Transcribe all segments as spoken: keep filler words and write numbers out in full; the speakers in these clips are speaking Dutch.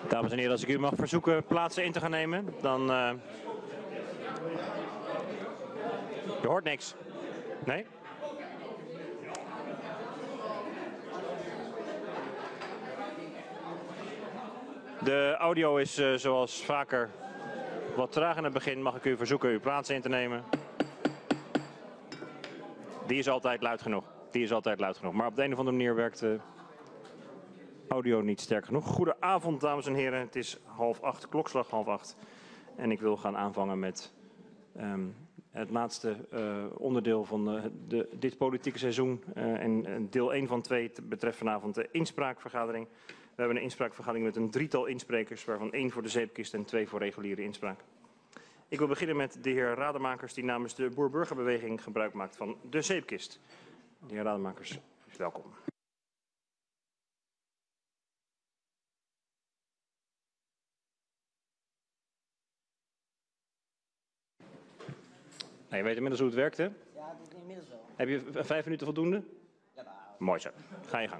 Dames en heren, als ik u mag verzoeken plaatsen in te gaan nemen, dan... Uh... Je hoort niks. Nee? De audio is uh, zoals vaker wat traag in het begin. Mag ik u verzoeken uw plaatsen in te nemen? Die is altijd luid genoeg. Die is altijd luid genoeg. Maar op de een of andere manier werkt de audio niet sterk genoeg. Goedenavond, dames en heren. Het is half acht, klokslag half acht. En ik wil gaan aanvangen met um, het laatste uh, onderdeel van uh, de, dit politieke seizoen. Uh, en, en deel één van twee betreft vanavond de inspraakvergadering. We hebben een inspraakvergadering met een drietal insprekers, waarvan één voor de zeepkist en twee voor reguliere inspraak. Ik wil beginnen met de heer Rademakers, die namens de Boer-Burgerbeweging gebruik maakt van de zeepkist. De heer Rademakers, welkom. Nou, je weet inmiddels hoe het werkt, hè? Ja, dat is inmiddels wel. Heb je vijf minuten voldoende? Ja, nou. Mooi zo. Ga je gang.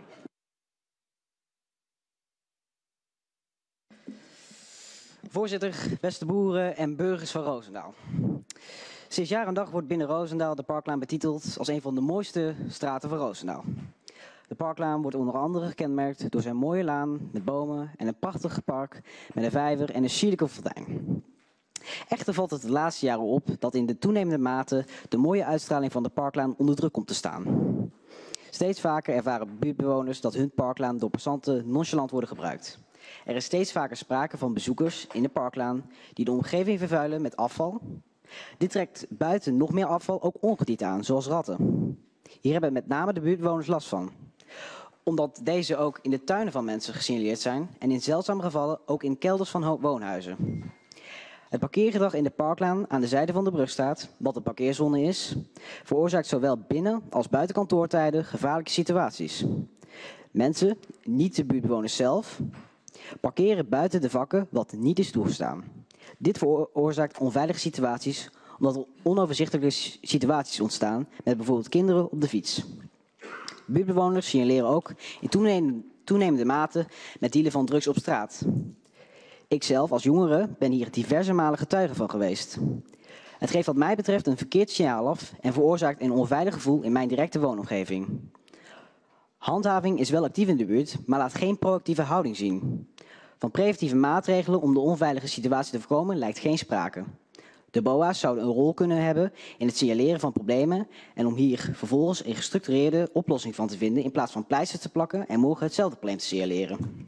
Voorzitter, beste boeren en burgers van Roosendaal. Sinds jaar en dag wordt binnen Roosendaal de Parklaan betiteld als een van de mooiste straten van Roosendaal. De Parklaan wordt onder andere gekenmerkt door zijn mooie laan met bomen en een prachtig park met een vijver en een sierlijke fontein. Echter valt het de laatste jaren op dat in de toenemende mate de mooie uitstraling van de Parklaan onder druk komt te staan. Steeds vaker ervaren buurtbewoners dat hun Parklaan door passanten nonchalant worden gebruikt. Er is steeds vaker sprake van bezoekers in de Parklaan die de omgeving vervuilen met afval. Dit trekt buiten nog meer afval ook ongedierte aan, zoals ratten. Hier hebben met name de buurtbewoners last van. Omdat deze ook in de tuinen van mensen gesignaleerd zijn en in zeldzame gevallen ook in kelders van woonhuizen. Het parkeergedrag in de Parklaan aan de zijde van de brugstraat, wat een parkeerzone is, veroorzaakt zowel binnen als buiten kantoortijden gevaarlijke situaties. Mensen, niet de buurtbewoners zelf, parkeren buiten de vakken wat niet is toegestaan. Dit veroorzaakt onveilige situaties omdat er onoverzichtelijke situaties ontstaan met bijvoorbeeld kinderen op de fiets. Buurtbewoners signaleren ook in toenemende, toenemende mate met dealen van drugs op straat. Ikzelf als jongere ben hier diverse malen getuige van geweest. Het geeft wat mij betreft een verkeerd signaal af en veroorzaakt een onveilig gevoel in mijn directe woonomgeving. Handhaving is wel actief in de buurt, maar laat geen proactieve houding zien. Van preventieve maatregelen om de onveilige situatie te voorkomen lijkt geen sprake. De B O A's zouden een rol kunnen hebben in het signaleren van problemen en om hier vervolgens een gestructureerde oplossing van te vinden in plaats van pleisters te plakken en morgen hetzelfde probleem te signaleren.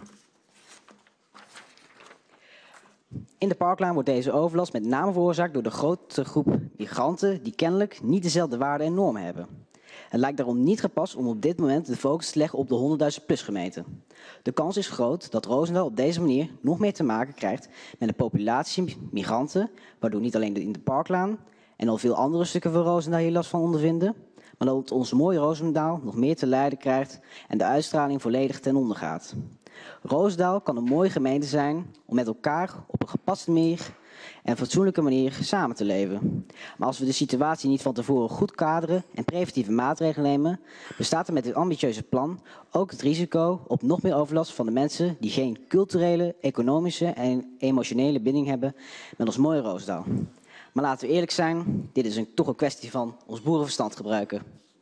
In de Parklaan wordt deze overlast met name veroorzaakt door de grote groep migranten die kennelijk niet dezelfde waarden en normen hebben. Het lijkt daarom niet gepast om op dit moment de focus te leggen op de honderdduizend plus gemeenten. De kans is groot dat Roosendaal op deze manier nog meer te maken krijgt met een populatie migranten, waardoor niet alleen in de Parklaan en al veel andere stukken van Roosendaal hier last van ondervinden, maar dat onze mooie Roosendaal nog meer te lijden krijgt en de uitstraling volledig ten onder gaat. Roosendaal kan een mooie gemeente zijn om met elkaar op een gepaste manier en fatsoenlijke manier samen te leven. Maar als we de situatie niet van tevoren goed kaderen en preventieve maatregelen nemen, bestaat er met dit ambitieuze plan ook het risico op nog meer overlast van de mensen die geen culturele, economische en emotionele binding hebben met ons mooie Roosendaal. Maar laten we eerlijk zijn, dit is een, toch een kwestie van ons boerenverstand gebruiken.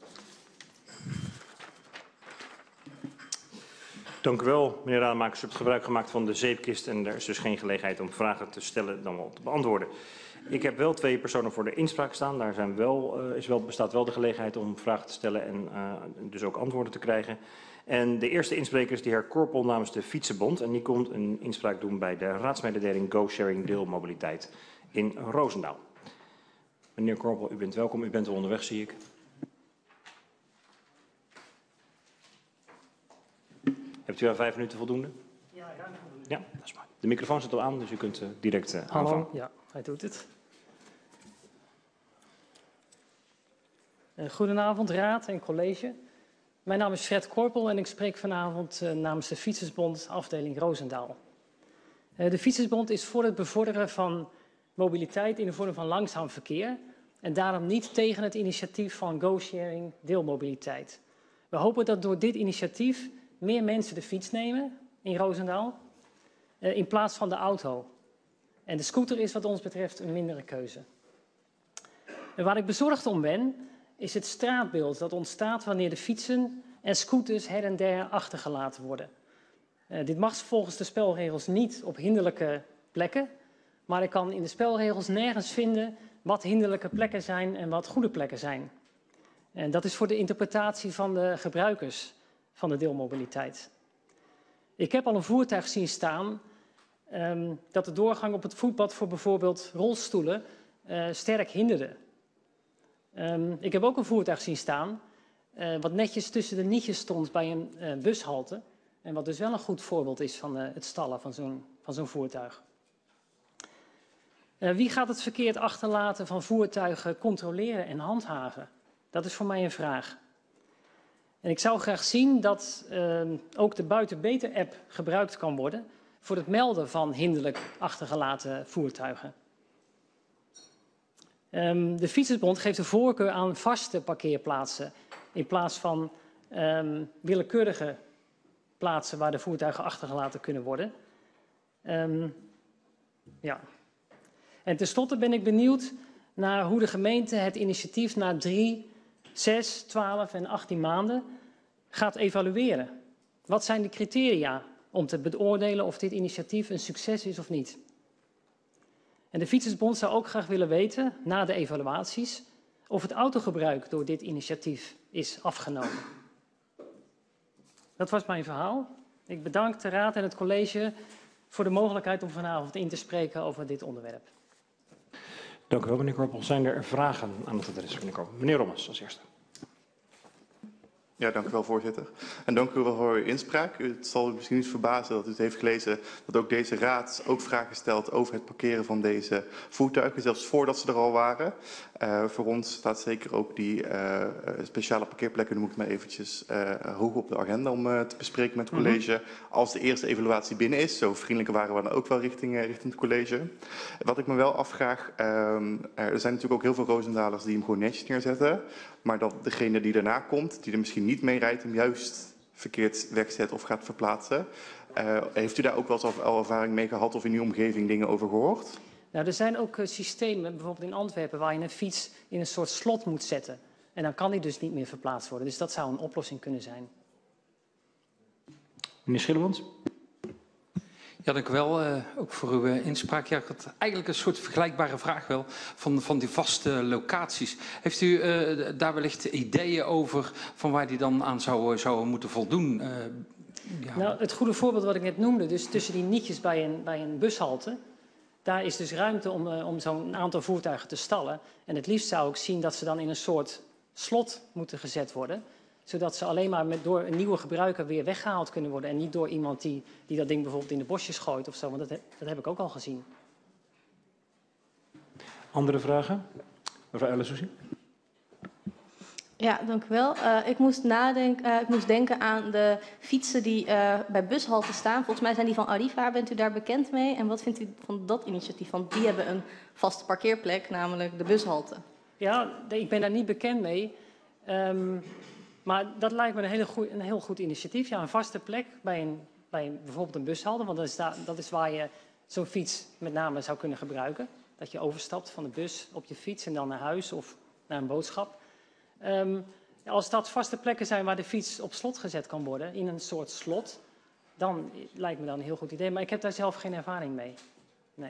Dank u wel, meneer Rademakers. U hebt gebruik gemaakt van de zeepkist en er is dus geen gelegenheid om vragen te stellen dan wel te beantwoorden. Ik heb wel twee personen voor de inspraak staan. Daar zijn wel, uh, is wel, bestaat wel de gelegenheid om vragen te stellen en uh, dus ook antwoorden te krijgen. En de eerste inspreker is de heer Korpel namens de Fietsenbond. En die komt een inspraak doen bij de raadsmededeling Go Sharing Deelmobiliteit in Roosendaal. Meneer Korpel, u bent welkom. U bent al onderweg, zie ik. Hebt u aan vijf minuten voldoende? Ja, ruim voldoende. Ja, dat is mooi. De microfoon zit al aan, dus u kunt uh, direct uh, Hallo, aanvangen. ja, hij doet het. Uh, goedenavond, raad en college. Mijn naam is Fred Korpel en ik spreek vanavond uh, namens de Fietsersbond afdeling Roosendaal. Uh, de Fietsersbond is voor het bevorderen van mobiliteit in de vorm van langzaam verkeer en daarom niet tegen het initiatief van Go Sharing Deelmobiliteit. We hopen dat door dit initiatief meer mensen de fiets nemen in Roosendaal. uh, in plaats van de auto. En de scooter is wat ons betreft een mindere keuze. En waar ik bezorgd om ben, is het straatbeeld dat ontstaat wanneer de fietsen en scooters her en der achtergelaten worden. Uh, dit mag volgens de spelregels niet op hinderlijke plekken, maar ik kan in de spelregels nergens vinden wat hinderlijke plekken zijn en wat goede plekken zijn. En dat is voor de interpretatie van de gebruikers van de deelmobiliteit. Ik heb al een voertuig zien staan um, dat de doorgang op het voetpad voor bijvoorbeeld rolstoelen uh, sterk hinderde. Um, ik heb ook een voertuig zien staan uh, wat netjes tussen de nietjes stond bij een uh, bushalte. En wat dus wel een goed voorbeeld is van uh, het stallen van zo'n van zo'n voertuig. Uh, wie gaat het verkeerd achterlaten van voertuigen controleren en handhaven? Dat is voor mij een vraag. En ik zou graag zien dat uh, ook de Buiten Beter app gebruikt kan worden voor het melden van hinderlijk achtergelaten voertuigen. Um, de Fietsersbond geeft de voorkeur aan vaste parkeerplaatsen in plaats van um, willekeurige plaatsen waar de voertuigen achtergelaten kunnen worden. Um, ja. En tenslotte ben ik benieuwd naar hoe de gemeente het initiatief na drie, zes, twaalf en achttien maanden gaat evalueren. Wat zijn de criteria om te beoordelen of dit initiatief een succes is of niet? En de Fietsersbond zou ook graag willen weten, na de evaluaties, of het autogebruik door dit initiatief is afgenomen. Dat was mijn verhaal. Ik bedank de Raad en het college voor de mogelijkheid om vanavond in te spreken over dit onderwerp. Dank u wel, meneer Korpel. Zijn er vragen aan het adres van meneer Korpel? Meneer Rommers als eerste. Ja, dank u wel, voorzitter. En dank u wel voor uw inspraak. Het zal u misschien niet verbazen dat u het heeft gelezen dat ook deze raad ook vragen stelt over het parkeren van deze voertuigen, zelfs voordat ze er al waren. Uh, voor ons staat zeker ook die uh, speciale parkeerplekken, noem ik maar eventjes, uh, hoog op de agenda om uh, te bespreken met het college. Mm-hmm. Als de eerste evaluatie binnen is, zo vriendelijk waren we dan ook wel richting, uh, richting het college. Wat ik me wel afvraag, uh, er zijn natuurlijk ook heel veel Roosendalers die hem gewoon netjes neerzetten. Maar dat degene die daarna komt, die er misschien niet mee rijdt, hem juist verkeerd wegzet of gaat verplaatsen. Uh, heeft u daar ook wel eens al ervaring mee gehad of in uw omgeving dingen over gehoord? Nou, er zijn ook uh, systemen, bijvoorbeeld in Antwerpen, waar je een fiets in een soort slot moet zetten. En dan kan die dus niet meer verplaatst worden. Dus dat zou een oplossing kunnen zijn. Meneer Schillemans. Ja, dank u wel. Uh, ook voor uw uh, inspraak. Ja, ik had eigenlijk een soort vergelijkbare vraag wel van, van die vaste locaties. Heeft u uh, daar wellicht ideeën over van waar die dan aan zou, zou moeten voldoen? Uh, ja. Nou, het goede voorbeeld wat ik net noemde, dus tussen die nietjes bij een, bij een bushalte, daar is dus ruimte om, uh, om zo'n aantal voertuigen te stallen. En het liefst zou ik zien dat ze dan in een soort slot moeten gezet worden, zodat ze alleen maar met, door een nieuwe gebruiker weer weggehaald kunnen worden. En niet door iemand die, die dat ding bijvoorbeeld in de bosjes gooit of zo. Want dat, he, dat heb ik ook al gezien. Andere vragen? Mevrouw Ellensouci. Ja, dank u wel. Uh, ik, moest nadenken, uh, ik moest denken aan de fietsen die uh, bij bushalten staan. Volgens mij zijn die van Arriva. Bent u daar bekend mee? En wat vindt u van dat initiatief? Want die hebben een vaste parkeerplek, namelijk de bushalte. Ja, ik ben daar niet bekend mee. Um, Maar dat lijkt me een, hele goeie, een heel goed initiatief. Ja, een vaste plek bij, een, bij een, bijvoorbeeld een bushalte. Want dat is, daar, dat is waar je zo'n fiets met name zou kunnen gebruiken. Dat je overstapt van de bus op je fiets en dan naar huis of naar een boodschap. Um, als dat vaste plekken zijn waar de fiets op slot gezet kan worden, in een soort slot, dan lijkt me dat een heel goed idee. Maar ik heb daar zelf geen ervaring mee. Nee.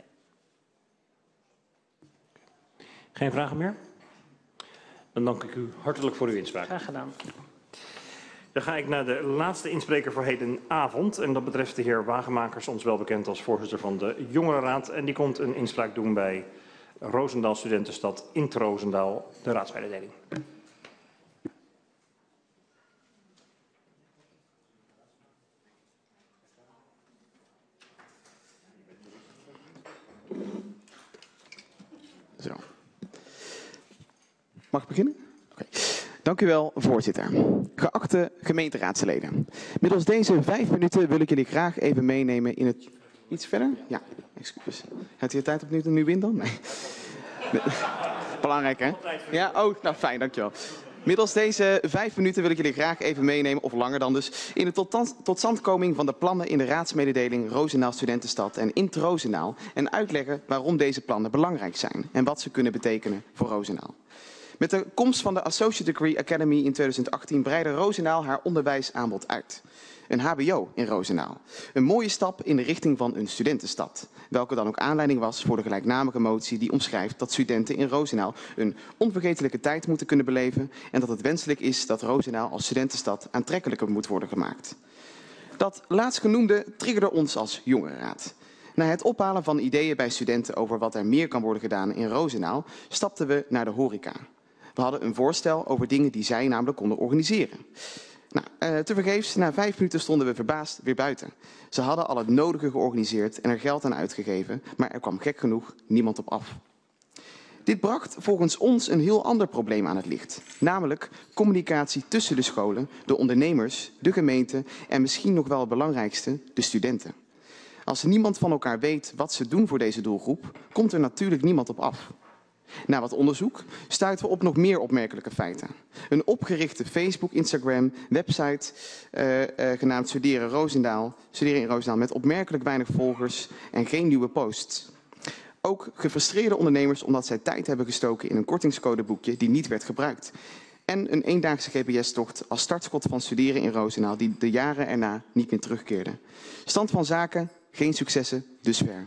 Geen vragen meer? Dan dank ik u hartelijk voor uw inspraak. Graag gedaan. Dan ga ik naar de laatste inspreker voor hedenavond. En dat betreft de heer Wagemakers, ons wel bekend als voorzitter van de Jongerenraad. En die komt een inspraak doen bij Roosendaal Studentenstad in Roosendaal, de raadsmededeling. Zo. Mag ik beginnen? Okay. Dank u wel, voorzitter. Geachte gemeenteraadsleden. Middels deze vijf minuten wil ik jullie graag even meenemen in het... Iets verder? Ja, excuus. Heeft u de tijd opnieuw nu win dan? Nee. Belangrijk, hè? Ja, oh, nou fijn, dankjewel. Middels deze vijf minuten wil ik jullie graag even meenemen, of langer dan dus, in de tot totstandkoming van de plannen in de raadsmededeling Roosendaal Studentenstad en Int Roosendaal en uitleggen waarom deze plannen belangrijk zijn en wat ze kunnen betekenen voor Roosendaal. Met de komst van de Associate Degree Academy in tweeduizend achttien breidde Roosendaal haar onderwijsaanbod uit. Een H B O in Roosendaal. Een mooie stap in de richting van een studentenstad. Welke dan ook aanleiding was voor de gelijknamige motie die omschrijft dat studenten in Roosendaal een onvergetelijke tijd moeten kunnen beleven en dat het wenselijk is dat Roosendaal als studentenstad aantrekkelijker moet worden gemaakt. Dat laatstgenoemde triggerde ons als jongerenraad. Na het ophalen van ideeën bij studenten over wat er meer kan worden gedaan in Roosendaal, stapten we naar de horeca. We hadden een voorstel over dingen die zij namelijk konden organiseren. Nou, uh, tevergeefs, na vijf minuten stonden we verbaasd weer buiten. Ze hadden al het nodige georganiseerd en er geld aan uitgegeven, maar er kwam gek genoeg niemand op af. Dit bracht volgens ons een heel ander probleem aan het licht. Namelijk communicatie tussen de scholen, de ondernemers, de gemeente en misschien nog wel het belangrijkste, de studenten. Als niemand van elkaar weet wat ze doen voor deze doelgroep, komt er natuurlijk niemand op af. Na wat onderzoek stuiten we op nog meer opmerkelijke feiten. Een opgerichte Facebook, Instagram, website uh, uh, genaamd Studeren Roosendaal, Studeren in Roosendaal met opmerkelijk weinig volgers en geen nieuwe posts. Ook gefrustreerde ondernemers omdat zij tijd hebben gestoken in een kortingscodeboekje die niet werd gebruikt. En een eendaagse G P S-tocht als startschot van Studeren in Roosendaal die de jaren erna niet meer terugkeerde. Stand van zaken, geen successen, dus ver.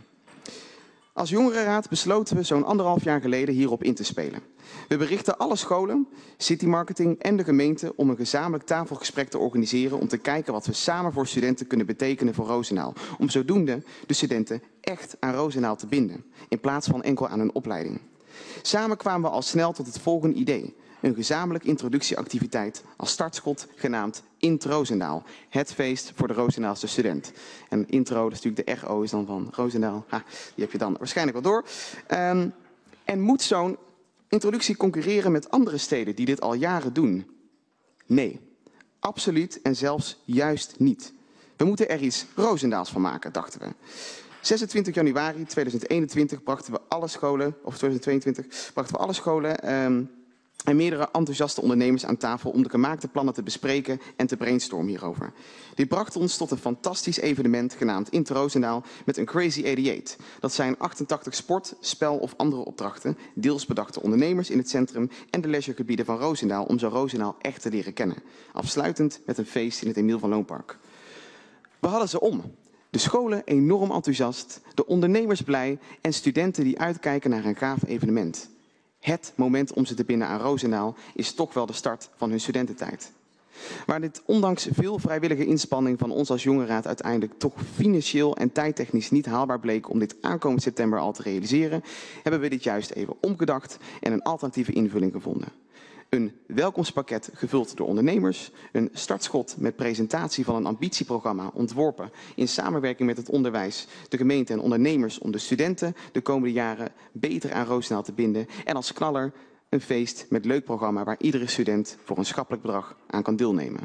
Als jongerenraad besloten we zo'n anderhalf jaar geleden hierop in te spelen. We berichten alle scholen, City Marketing en de gemeente om een gezamenlijk tafelgesprek te organiseren om te kijken wat we samen voor studenten kunnen betekenen voor Roosendaal. Om zodoende de studenten echt aan Roosendaal te binden, in plaats van enkel aan een opleiding. Samen kwamen we al snel tot het volgende idee. Een gezamenlijk introductieactiviteit als startschot genaamd Int Roosendaal. Het feest voor de Roosendaalse student. En intro, dat is natuurlijk de R O is dan van Roosendaal. Ha, die heb je dan waarschijnlijk wel door. Um, en moet zo'n introductie concurreren met andere steden die dit al jaren doen? Nee, absoluut en zelfs juist niet. We moeten er iets Roosendaals van maken, dachten we. zesentwintig januari tweeduizend eenentwintig brachten we alle scholen, of tweeduizend tweeëntwintig, brachten we alle scholen um, en meerdere enthousiaste ondernemers aan tafel om de gemaakte plannen te bespreken en te brainstormen hierover. Dit bracht ons tot een fantastisch evenement genaamd Int Roosendaal met een Crazy eenennegentig. Dat zijn achtentachtig sport, spel of andere opdrachten, deels bedachte ondernemers in het centrum en de leisuregebieden van Roosendaal om zo Roosendaal echt te leren kennen. Afsluitend met een feest in het Emiel van Loonpark. We hadden ze om. De scholen enorm enthousiast, de ondernemers blij en studenten die uitkijken naar een gaaf evenement. Het moment om ze te binden aan Roosendaal is toch wel de start van hun studententijd. Waar dit ondanks veel vrijwillige inspanning van ons als jongerenraad uiteindelijk toch financieel en tijdtechnisch niet haalbaar bleek om dit aankomend september al te realiseren, hebben we dit juist even omgedacht en een alternatieve invulling gevonden. Een welkomstpakket gevuld door ondernemers, een startschot met presentatie van een ambitieprogramma ontworpen in samenwerking met het onderwijs, de gemeente en ondernemers om de studenten de komende jaren beter aan Roosendaal te binden en als knaller een feest met leuk programma waar iedere student voor een schappelijk bedrag aan kan deelnemen.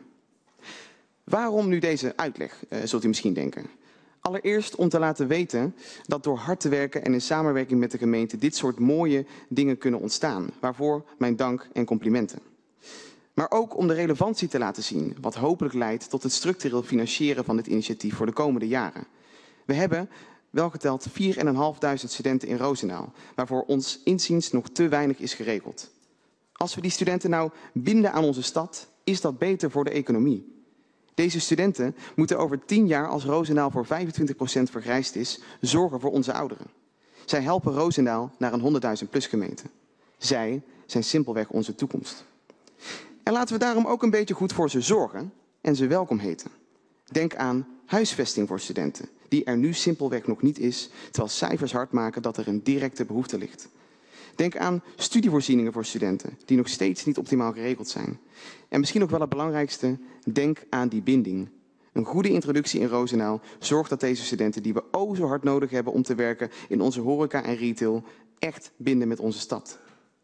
Waarom nu deze uitleg, uh, zult u misschien denken? Allereerst om te laten weten dat door hard te werken en in samenwerking met de gemeente dit soort mooie dingen kunnen ontstaan. Waarvoor mijn dank en complimenten. Maar ook om de relevantie te laten zien, wat hopelijk leidt tot het structureel financieren van dit initiatief voor de komende jaren. We hebben welgeteld vier en een half duizend studenten in Roosendaal, waarvoor ons inziens nog te weinig is geregeld. Als we die studenten nou binden aan onze stad, is dat beter voor de economie. Deze studenten moeten over tien jaar, als Roosendaal voor vijfentwintig procent vergrijsd is, zorgen voor onze ouderen. Zij helpen Roosendaal naar een honderdduizend plus gemeente. Zij zijn simpelweg onze toekomst. En laten we daarom ook een beetje goed voor ze zorgen en ze welkom heten. Denk aan huisvesting voor studenten, die er nu simpelweg nog niet is, terwijl cijfers hard maken dat er een directe behoefte ligt. Denk aan studievoorzieningen voor studenten, die nog steeds niet optimaal geregeld zijn. En misschien nog wel het belangrijkste, denk aan die binding. Een goede introductie in Roosendaal zorgt dat deze studenten, die we o zo hard nodig hebben om te werken in onze horeca en retail, echt binden met onze stad.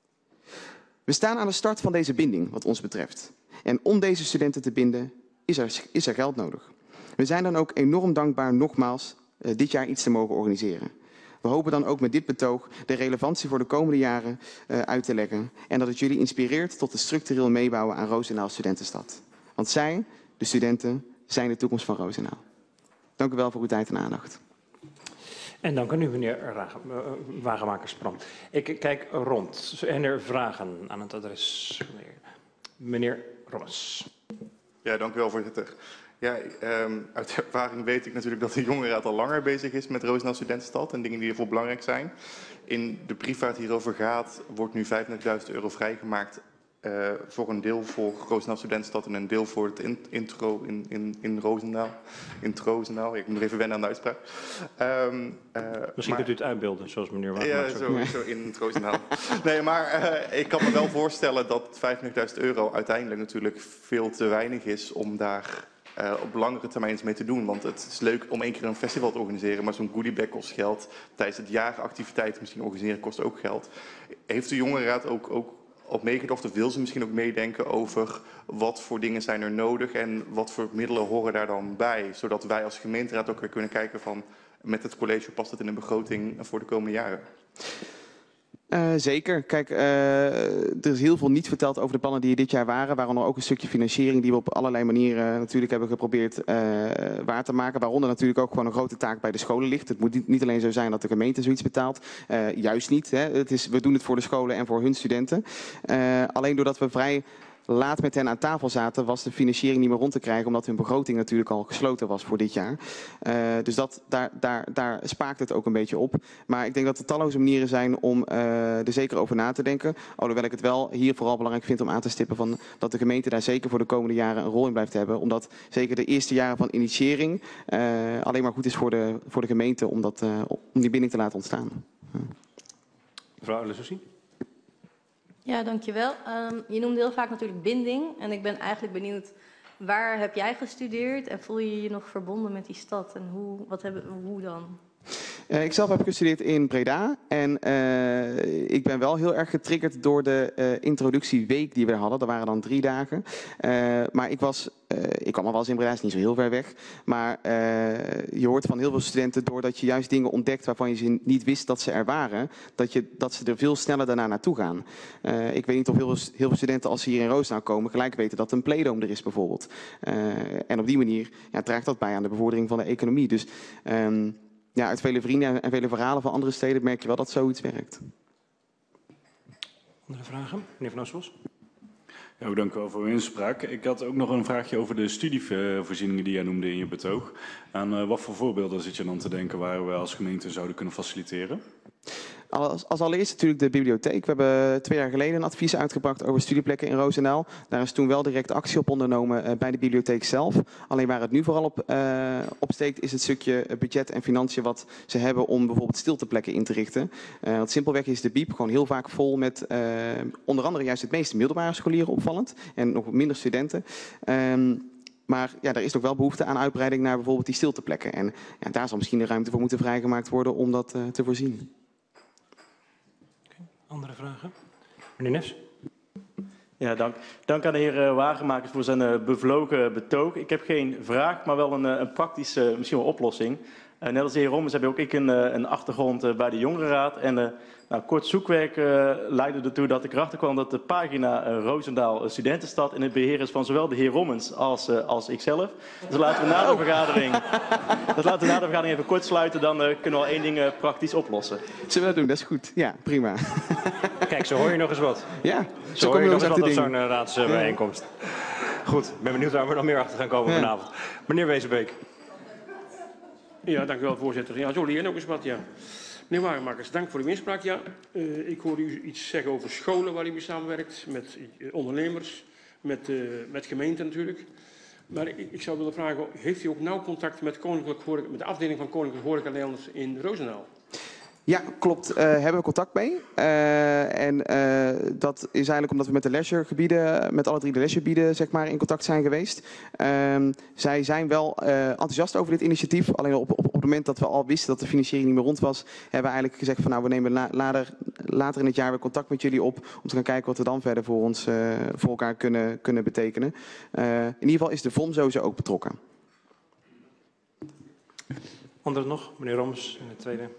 We staan aan de start van deze binding, wat ons betreft. En om deze studenten te binden, is er, is er geld nodig. We zijn dan ook enorm dankbaar nogmaals uh, dit jaar iets te mogen organiseren. We hopen dan ook met dit betoog de relevantie voor de komende jaren uh, uit te leggen. En dat het jullie inspireert tot het structureel meebouwen aan Roosendaal Studentenstad. Want zij, de studenten, zijn de toekomst van Roosendaal. Dank u wel voor uw tijd en aandacht. En dank aan u, meneer Wagenmakers-Pram. Ik kijk rond. Zijn er vragen aan het adres? Meneer Rommens. Ja, dank u wel, voorzitter. Ja, um, uit ervaring weet ik natuurlijk dat de jongerenraad al langer bezig is met Roosendaal Studentenstad en dingen die ervoor belangrijk zijn. In de brief waar het hierover gaat, wordt nu vijfendertigduizend euro vrijgemaakt uh, voor een deel voor Roosendaal Studentenstad en een deel voor het in, intro in, in, in Roosendaal. In Roosendaal, ik moet even wennen aan de uitspraak. Um, uh, Misschien maar, kunt u het uitbeelden, zoals meneer Wagenmakers. Ja, zo, zo in het Roosendaal. Nee, maar uh, ik kan me wel voorstellen dat vijfendertigduizend euro uiteindelijk natuurlijk veel te weinig is om daar Uh, op langere termijn iets mee te doen. Want het is leuk om één keer een festival te organiseren, maar zo'n goodiebag kost geld. Tijdens het jaar activiteiten misschien organiseren kost ook geld. Heeft de jongerenraad ook, ook op meegedacht, of wil ze misschien ook meedenken over wat voor dingen zijn er nodig en wat voor middelen horen daar dan bij? Zodat wij als gemeenteraad ook weer kunnen kijken van met het college past het in de begroting voor de komende jaren. Uh, zeker. Kijk, uh, er is heel veel niet verteld over de plannen die er dit jaar waren. Waaronder ook een stukje financiering die we op allerlei manieren natuurlijk hebben geprobeerd uh, waar te maken. Waaronder natuurlijk ook gewoon een grote taak bij de scholen ligt. Het moet niet, niet alleen zo zijn dat de gemeente zoiets betaalt. Uh, juist niet. Hè. Het is, we doen het voor de scholen en voor hun studenten. Uh, alleen doordat we vrij laat met hen aan tafel zaten, was de financiering niet meer rond te krijgen, omdat hun begroting natuurlijk al gesloten was voor dit jaar. Uh, dus dat, daar, daar, daar spaakt het ook een beetje op. Maar ik denk dat er talloze manieren zijn om uh, er zeker over na te denken. Alhoewel ik het wel hier vooral belangrijk vind om aan te stippen van dat de gemeente daar zeker voor de komende jaren een rol in blijft hebben. Omdat zeker de eerste jaren van initiëring uh, alleen maar goed is voor de, voor de gemeente om, dat, uh, om die binding te laten ontstaan. Uh. Mevrouw Lesossi. Ja, dankjewel. Um, je noemde heel vaak natuurlijk binding. En ik ben eigenlijk benieuwd, waar heb jij gestudeerd? En voel je je nog verbonden met die stad? En hoe, wat hebben, hoe dan? Uh, ik zelf heb gestudeerd in Breda. En uh, ik ben wel heel erg getriggerd door de uh, introductieweek die we hadden. Dat waren dan drie dagen. Uh, maar ik was... Uh, ik kwam al wel eens in Breda, is niet zo heel ver weg. Maar uh, je hoort van heel veel studenten, doordat je juist dingen ontdekt waarvan je ze niet wist dat ze er waren, dat, je, dat ze er veel sneller daarna naartoe gaan. Uh, ik weet niet of heel veel, heel veel studenten, als ze hier in Roosendaal komen, gelijk weten dat een playdoom er is bijvoorbeeld. Uh, en op die manier ja, draagt dat bij aan de bevordering van de economie. Dus um, ja, uit vele vrienden en vele verhalen van andere steden merk je wel dat zoiets werkt. Andere vragen? Meneer Van Oostbos. Ja, dank u wel voor uw inspraak. Ik had ook nog een vraagje over de studievoorzieningen die jij noemde in je betoog. Aan uh, wat voor voorbeelden zit je dan te denken waar we als gemeente zouden kunnen faciliteren? Als, als allereerst natuurlijk de bibliotheek. We hebben twee jaar geleden een advies uitgebracht over studieplekken in Roosendaal. Daar is toen wel direct actie op ondernomen uh, bij de bibliotheek zelf. Alleen waar het nu vooral op uh, opsteekt is het stukje budget en financiën wat ze hebben om bijvoorbeeld stilteplekken in te richten. Uh, want simpelweg is de bieb gewoon heel vaak vol met uh, onder andere juist het meeste middelbare scholieren opvallend. En nog minder studenten. Um, Maar ja, er is nog wel behoefte aan uitbreiding naar bijvoorbeeld die stilteplekken. En ja, daar zal misschien de ruimte voor moeten vrijgemaakt worden om dat uh, te voorzien. Okay. Andere vragen? Meneer Nes. Ja, dank. Dank aan de heer uh, Wagenmakers voor zijn uh, bevlogen betoog. Ik heb geen vraag, maar wel een, uh, een praktische, misschien wel oplossing. Uh, net als de heer Rommens heb ik ook ik een, uh, een achtergrond uh, bij de Jongerenraad. En uh, nou, kort zoekwerk uh, leidde ertoe dat ik erachter kwam dat de pagina uh, Roosendaal uh, Studentenstad in het beheer is van zowel de heer Rommens als, uh, als ikzelf. Dus laten we na de vergadering, dat laten we na de vergadering even kort sluiten, dan uh, kunnen we al één ding uh, praktisch oplossen. Zullen we dat doen? Dat is goed. Ja, prima. Kijk, zo hoor je nog eens wat. Ja, zo, zo hoor je nog eens wat op dingen. zo'n uh, raadsbijeenkomst. Ja. Goed, ik ben benieuwd waar we nog meer achter gaan komen ja. vanavond. Meneer Wezenbeek. Ja, dank u wel, voorzitter. Ja, zo leer je ook eens wat, ja. Meneer Wagenmakers, dank voor uw inspraak. Ja, uh, ik hoorde u iets zeggen over scholen waar u mee samenwerkt, met uh, ondernemers, met, uh, met gemeenten natuurlijk. Maar ik, ik zou willen vragen, heeft u ook nauw contact met, Koninklijk Horeca, met de afdeling van Koninklijke Horeca Nederland in Roosendaal? Ja, klopt. Uh, hebben we contact mee. Uh, en uh, dat is eigenlijk omdat we met de leisuregebieden, met alle drie de leisuregebieden, zeg maar, in contact zijn geweest. Uh, zij zijn wel uh, enthousiast over dit initiatief. Alleen op, op, op het moment dat we al wisten dat de financiering niet meer rond was, hebben we eigenlijk gezegd van nou, we nemen la, later, later in het jaar weer contact met jullie op om te gaan kijken wat we dan verder voor ons, uh, voor elkaar kunnen, kunnen betekenen. Uh, in ieder geval is de V O M sowieso ook betrokken. Anderen nog? Meneer Roms in de tweede.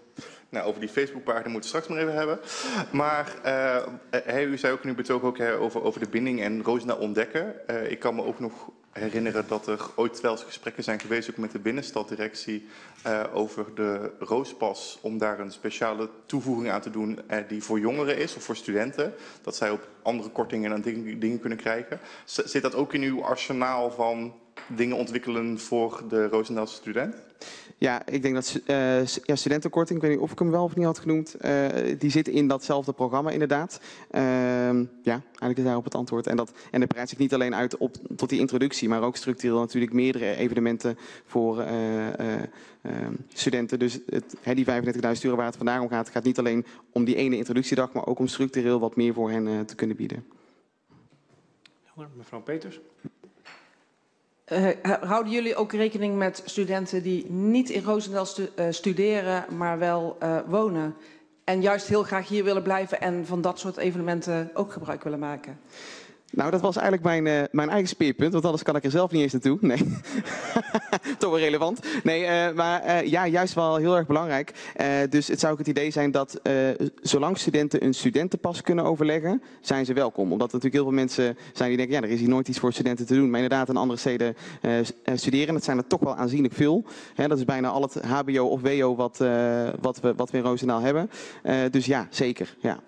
Nou, over die Facebookpagina moeten we straks maar even hebben. Maar uh, u zei ook in uw betoog ook hè, over, over de binding en Roosendaal ontdekken. Uh, ik kan me ook nog herinneren dat er ooit wel eens gesprekken zijn geweest ook met de binnenstaddirectie uh, over de Roospas, om daar een speciale toevoeging aan te doen uh, die voor jongeren is of voor studenten. Dat zij op andere kortingen en dingen, dingen kunnen krijgen. Z zit dat ook in uw arsenaal van dingen ontwikkelen voor de Roosendaalse student? Ja, ik denk dat uh, ja, studentenkorting, ik weet niet of ik hem wel of niet had genoemd, uh, die zit in datzelfde programma inderdaad. Uh, ja, eigenlijk is daarop het antwoord. En, dat, en dat breidt zich niet alleen uit op, tot die introductie, maar ook structureel natuurlijk meerdere evenementen voor uh, uh, uh, studenten. Dus het, he, die vijfendertigduizend euro waar het vandaag om gaat, gaat niet alleen om die ene introductiedag, maar ook om structureel wat meer voor hen uh, te kunnen bieden. Mevrouw Peters. Uh, houden jullie ook rekening met studenten die niet in Roosendaal stu uh, studeren, maar wel uh, wonen? En juist heel graag hier willen blijven en van dat soort evenementen ook gebruik willen maken? Nou, dat was eigenlijk mijn, uh, mijn eigen speerpunt, want anders kan ik er zelf niet eens naartoe. Nee, toch wel relevant. Nee, uh, maar uh, ja, juist wel heel erg belangrijk. Uh, dus het zou ook het idee zijn dat uh, zolang studenten een studentenpas kunnen overleggen, zijn ze welkom. Omdat er natuurlijk heel veel mensen zijn die denken, ja, er is hier nooit iets voor studenten te doen. Maar inderdaad, in andere steden uh, studeren, dat zijn er toch wel aanzienlijk veel. Hè, dat is bijna al het H B O of W O wat, uh, wat, we, wat we in Roosendaal hebben. Uh, dus ja, zeker, ja.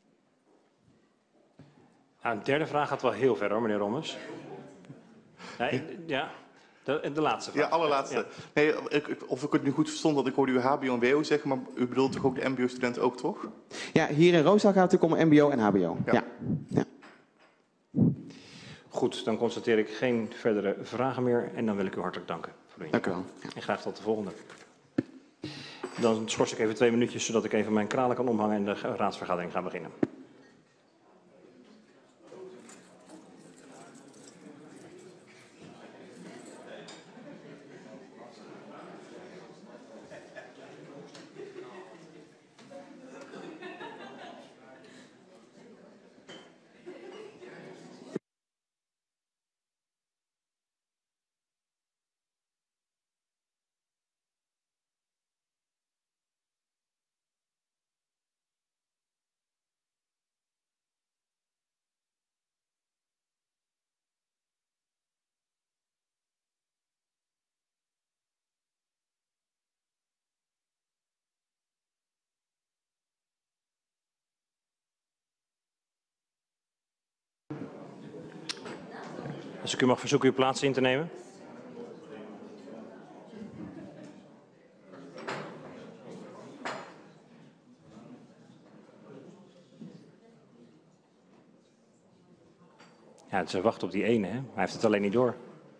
Nou, een derde vraag gaat wel heel ver hoor, meneer Rommers. Ja, ik, ja de, de laatste vraag. Ja, allerlaatste. Ja. Nee, ik, of ik het nu goed verstond, dat ik hoorde u H B O en W O zeggen, maar u bedoelt toch ook de M B O-studenten ook, toch? Ja, hier in Roosendaal gaat het natuurlijk om M B O en H B O. Ja. Ja. Ja. Goed, dan constateer ik geen verdere vragen meer en dan wil ik u hartelijk danken. Voor Dank u wel. Ja. En graag tot de volgende. Dan schors ik even twee minuutjes, zodat ik even mijn kralen kan omhangen en de raadsvergadering gaat beginnen. Als ik u mag verzoeken uw plaats in te nemen. Ja, ze wacht op die ene, hè? Hij heeft het alleen niet door.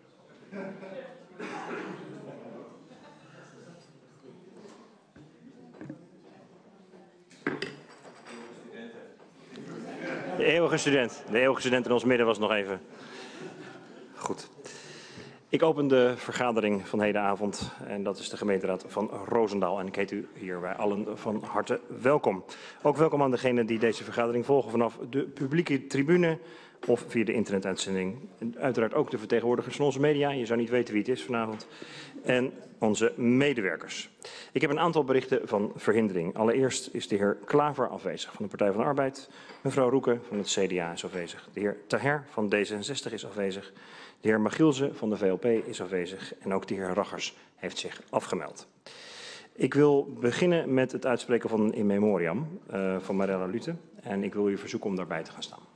De eeuwige student. De eeuwige student in ons midden was nog even. Goed. Ik open de vergadering van hedenavond en dat is de gemeenteraad van Roosendaal. En ik heet u hierbij allen van harte welkom. Ook welkom aan degenen die deze vergadering volgen vanaf de publieke tribune of via de internetuitzending. En uiteraard ook de vertegenwoordigers van onze media. Je zou niet weten wie het is vanavond. En onze medewerkers. Ik heb een aantal berichten van verhindering. Allereerst is de heer Klaver afwezig van de Partij van de Arbeid. Mevrouw Roeke van het C D A is afwezig. De heer Taher van D zesenzestig is afwezig. De heer Magielze van de V L P is afwezig. En ook de heer Raggers heeft zich afgemeld. Ik wil beginnen met het uitspreken van een in memoriam uh, van Marella Lute. En ik wil u verzoeken om daarbij te gaan staan.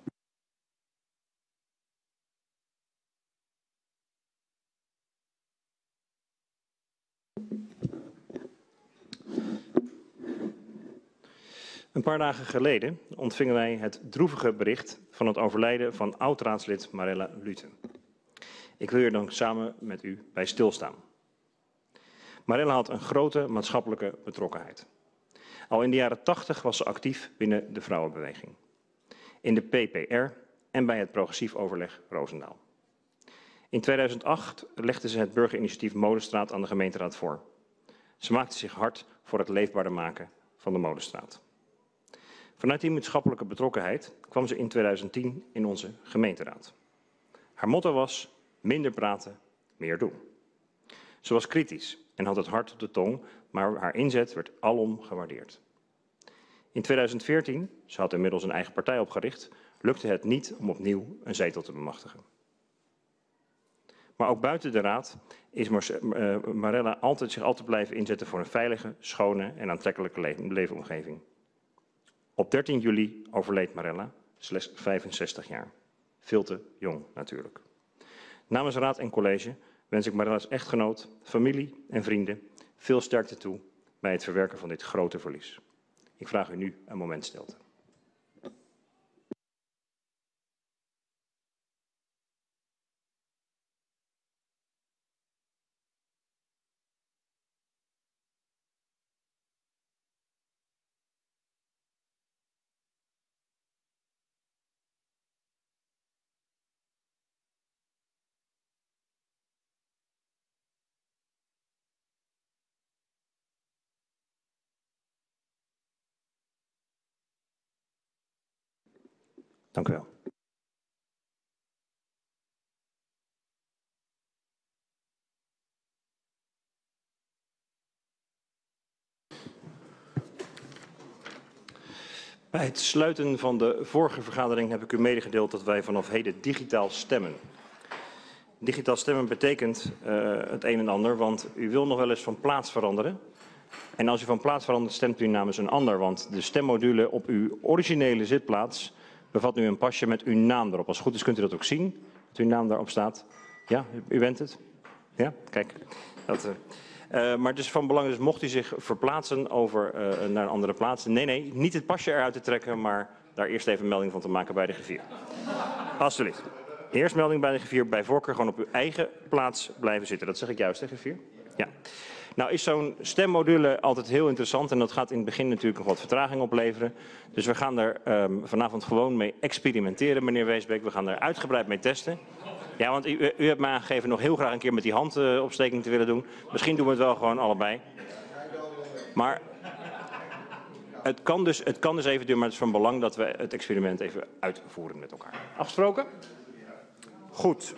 Een paar dagen geleden ontvingen wij het droevige bericht van het overlijden van oud-raadslid Marella Lute. Ik wil hier dan samen met u bij stilstaan. Marella had een grote maatschappelijke betrokkenheid. Al in de jaren tachtig was ze actief binnen de vrouwenbeweging. In de P P R en bij het Progressief Overleg Roosendaal. In tweeduizend acht legde ze het burgerinitiatief Molenstraat aan de gemeenteraad voor. Ze maakte zich hard voor het leefbaarder maken van de Molenstraat. Vanuit die maatschappelijke betrokkenheid kwam ze in tweeduizend tien in onze gemeenteraad. Haar motto was minder praten, meer doen. Ze Ze was kritisch en had het hart op de tong, maar haar inzet werd alom gewaardeerd. In tweeduizend veertien, ze had inmiddels een eigen partij opgericht, lukte het niet om opnieuw een zetel te bemachtigen. Maar ook buiten de raad is Marella altijd, zich altijd blijven inzetten voor een veilige, schone en aantrekkelijke le leefomgeving. Op dertien juli overleed Marella, slechts vijfenzestig jaar. Veel te jong natuurlijk. Namens raad en college wens ik Marella's echtgenoot, familie en vrienden veel sterkte toe bij het verwerken van dit grote verlies. Ik vraag u nu een moment stilte. Dank u wel. Bij het sluiten van de vorige vergadering heb ik u medegedeeld dat wij vanaf heden digitaal stemmen. Digitaal stemmen betekent uh, het een en ander, want u wil nog wel eens van plaats veranderen. En als u van plaats verandert, stemt u namens een ander, want de stemmodule op uw originele zitplaats bevat nu een pasje met uw naam erop. Als het goed is kunt u dat ook zien, dat uw naam daarop staat. Ja, u bent het? Ja, kijk. Dat, uh, uh, maar het is van belang, dus mocht u zich verplaatsen over, uh, naar een andere plaats. Nee, nee, niet het pasje eruit te trekken, maar daar eerst even een melding van te maken bij de griffier. Alsjeblieft. Eerst melding bij de griffier, bij voorkeur gewoon op uw eigen plaats blijven zitten. Dat zeg ik juist, hè, griffier? Ja. Nou is zo'n stemmodule altijd heel interessant en dat gaat in het begin natuurlijk nog wat vertraging opleveren. Dus we gaan er um, vanavond gewoon mee experimenteren, meneer Weesbeek. We gaan er uitgebreid mee testen. Ja, want u, u hebt me aangegeven nog heel graag een keer met die handopsteking te willen doen. Misschien doen we het wel gewoon allebei. Maar het kan dus, het kan dus even duren, maar het is van belang dat we het experiment even uitvoeren met elkaar. Afgesproken? Goed.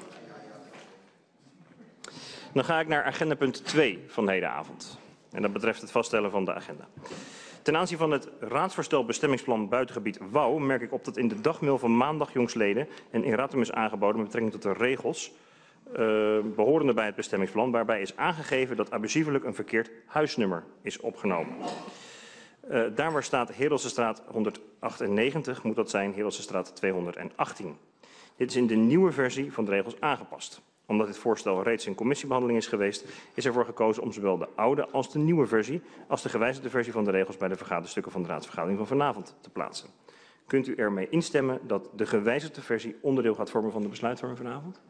Dan ga ik naar agenda punt twee van hedenavond. En dat betreft het vaststellen van de agenda. Ten aanzien van het raadsvoorstel bestemmingsplan buitengebied Wouw merk ik op dat in de dagmail van maandag jongstleden een erratum is aangeboden met betrekking tot de regels uh, behorende bij het bestemmingsplan, waarbij is aangegeven dat abusievelijk een verkeerd huisnummer is opgenomen. Uh, daar waar staat Hedelsestraat honderdachtennegentig moet dat zijn Hedelsestraat tweehonderdachttien. Dit is in de nieuwe versie van de regels aangepast. Omdat dit voorstel reeds in commissiebehandeling is geweest, is ervoor gekozen om zowel de oude als de nieuwe versie, als de gewijzigde versie van de regels bij de vergaderstukken van de raadsvergadering van vanavond te plaatsen. Kunt u ermee instemmen dat de gewijzigde versie onderdeel gaat vormen van de besluitvorming vanavond?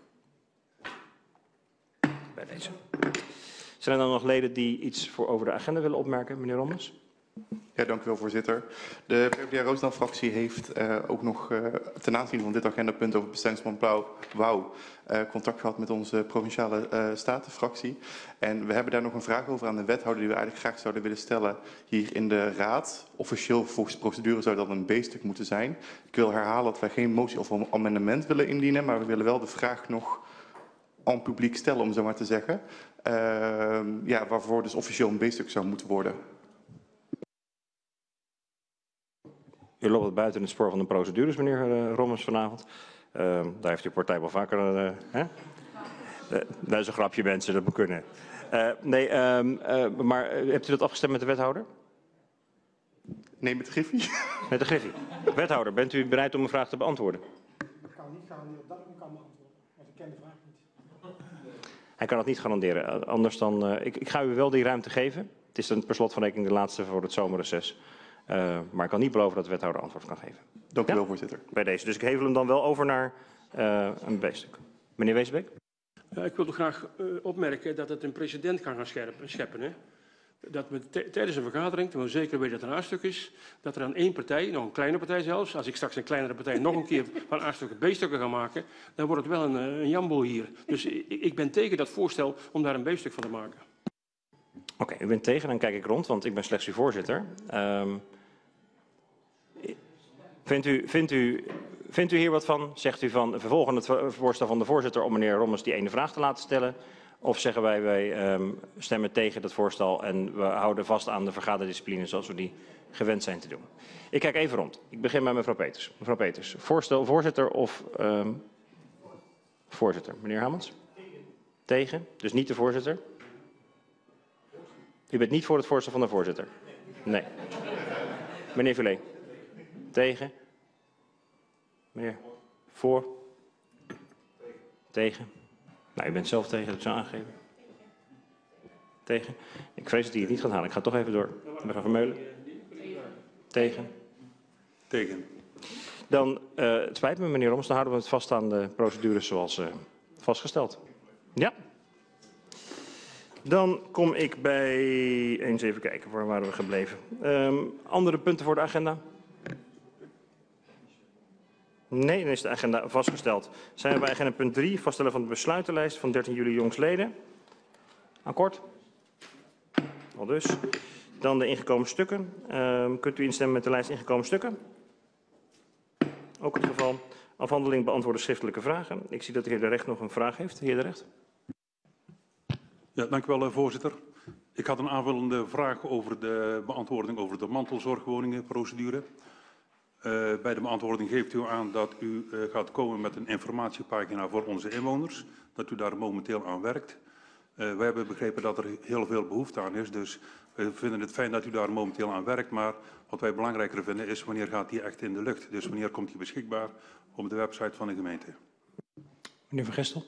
Bij deze. Zijn er dan nog leden die iets voor over de agenda willen opmerken, meneer Rommels? Ja, dank u wel, voorzitter. De P v d A-Roosendaal-fractie heeft uh, ook nog uh, ten aanzien van dit agendapunt over bestemmingsplan Wouw uh, contact gehad met onze provinciale uh, statenfractie. En we hebben daar nog een vraag over aan de wethouder die we eigenlijk graag zouden willen stellen hier in de raad. Officieel volgens de procedure zou dat een B-stuk moeten zijn. Ik wil herhalen dat wij geen motie of amendement willen indienen, maar we willen wel de vraag nog aan het publiek stellen, om zo maar te zeggen. Uh, ja, waarvoor dus officieel een B-stuk zou moeten worden. U loopt het buiten het spoor van de procedures, meneer uh, Rommers, vanavond. Uh, daar heeft uw partij wel vaker... Uh, hè? Uh, dat is een grapje, mensen, dat moet kunnen. Uh, nee, um, uh, maar uh, hebt u dat afgestemd met de wethouder? Nee, met de griffie. Met de griffie. Wethouder, bent u bereid om een vraag te beantwoorden? Ik kan niet garanderen dat ik hem kan beantwoorden, want ik ken de vraag niet. Hij kan het niet garanderen. Anders dan... Uh, ik, ik ga u wel die ruimte geven. Het is dan per slot van rekening de laatste voor het zomerreces. Uh, maar ik kan niet beloven dat de wethouder antwoord kan geven. Dank u wel, voorzitter. Bij deze. Dus ik hevel hem dan wel over naar uh, een B-stuk. Meneer Weesbeek? Uh, ik wil toch graag uh, opmerken dat het een precedent kan gaan scherpen, scheppen. Hè? Dat we tijdens een vergadering, terwijl we zeker weten dat er een A-stuk is, dat er aan één partij, nog een kleine partij zelfs, als ik straks een kleinere partij nog een keer van A-stukken B-stukken ga maken, dan wordt het wel een, een jamboel hier. Dus ik, ik ben tegen dat voorstel om daar een B-stuk van te maken. Oké, okay, u bent tegen, dan kijk ik rond, want ik ben slechts uw voorzitter. Um, vindt, u, vindt, u, vindt u hier wat van? Zegt u van, vervolgen het voorstel van de voorzitter om meneer Rommers die ene vraag te laten stellen? Of zeggen wij, wij um, stemmen tegen dat voorstel en we houden vast aan de vergaderdiscipline zoals we die gewend zijn te doen. Ik kijk even rond. Ik begin bij mevrouw Peters. Mevrouw Peters, voorstel voorzitter of um, voorzitter? Meneer Hamans? Tegen. Dus niet de voorzitter? U bent niet voor het voorstel van de voorzitter? Nee. Meneer Villé? Tegen. Meneer? Voor? Tegen. Nou, u bent zelf tegen, dat zou aangegeven. Tegen. Ik vrees dat hij het niet gaat halen. Ik ga toch even door. Mevrouw Vermeulen? Tegen. Tegen. Dan, uh, het spijt me meneer Roms, dan houden we het vast aan de procedures zoals uh, vastgesteld. Ja. Dan kom ik bij, eens even kijken, waar waren we gebleven? Um, andere punten voor de agenda? Nee, dan is de agenda vastgesteld. Zijn we bij agenda punt drie, vaststellen van de besluitenlijst van dertien juli jongsleden. Akkoord? Al dus. Dan de ingekomen stukken. Um, kunt u instemmen met de lijst ingekomen stukken? Ook het geval. Afhandeling beantwoorden schriftelijke vragen. Ik zie dat de heer De Recht nog een vraag heeft. De heer De Recht. Ja, dank u wel, voorzitter. Ik had een aanvullende vraag over de beantwoording over de mantelzorgwoningenprocedure. Uh, bij de beantwoording geeft u aan dat u uh, gaat komen met een informatiepagina voor onze inwoners. Dat u daar momenteel aan werkt. Uh, wij hebben begrepen dat er heel veel behoefte aan is. Dus we vinden het fijn dat u daar momenteel aan werkt. Maar wat wij belangrijker vinden is wanneer gaat die echt in de lucht. Dus wanneer komt die beschikbaar op de website van de gemeente. Meneer Van Gestel.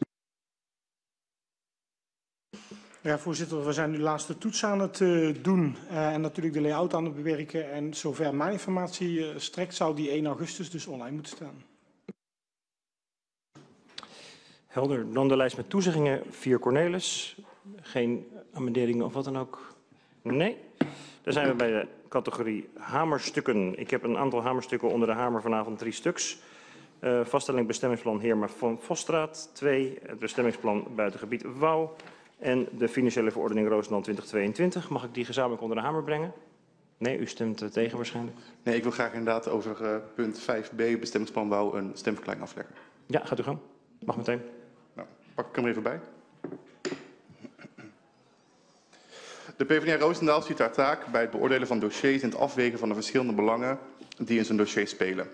Ja, voorzitter, we zijn nu de laatste toets aan het uh, doen uh, en natuurlijk de layout aan het bewerken. En zover mijn informatie uh, strekt, zou die één augustus dus online moeten staan. Helder. Dan de lijst met toezeggingen. vier Cornelis. Geen amenderingen of wat dan ook? Nee. Dan zijn we bij de categorie hamerstukken. Ik heb een aantal hamerstukken onder de hamer, vanavond drie stuks. Uh, vaststelling bestemmingsplan Heerma van Vosstraat. twee. Het bestemmingsplan buitengebied Wouw. En de financiële verordening Roosendaal twintig tweeëntwintig. Mag ik die gezamenlijk onder de hamer brengen? Nee, u stemt uh, tegen waarschijnlijk. Nee, ik wil graag inderdaad over uh, punt vijf b, bestemmingsplan Wouw, een stemverklaring afleggen. Ja, gaat u gang. Mag meteen. Nou, pak ik hem er even bij. De PvdA Roosendaal ziet haar taak bij het beoordelen van dossiers en het afwegen van de verschillende belangen die in zijn dossier spelen.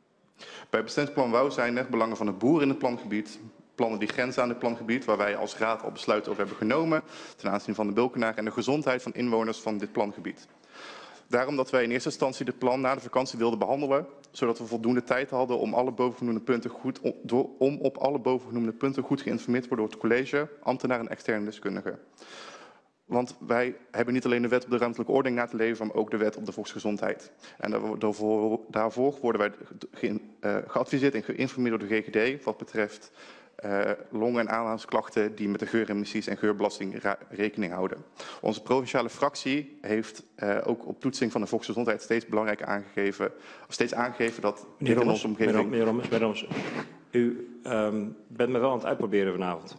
Bij bestemmingsplan Wouw zijn er belangen van de boer in het plangebied, plannen die grenzen aan het plangebied, waar wij als raad al besluiten over hebben genomen ten aanzien van de Bulkenaar en de gezondheid van inwoners van dit plangebied. Daarom dat wij in eerste instantie dit plan na de vakantie wilden behandelen, zodat we voldoende tijd hadden om, alle bovengenoemde punten goed, om op alle bovengenoemde punten goed geïnformeerd te worden door het college, ambtenaar en externe deskundigen. Want wij hebben niet alleen de wet op de ruimtelijke ordening na te leven, maar ook de wet op de volksgezondheid. En daarvoor, daarvoor worden wij ge, uh, geadviseerd en geïnformeerd door de G G D wat betreft Uh, long- en aanhalingsklachten die met de geuremissies en geurbelasting rekening houden. Onze provinciale fractie heeft uh, ook op toetsing van de volksgezondheid steeds belangrijk aangegeven, of steeds aangegeven dat meneer dit in Rommers, onze omgeving... Meneer Rommers, meneer Rommers, u um, bent me wel aan het uitproberen vanavond.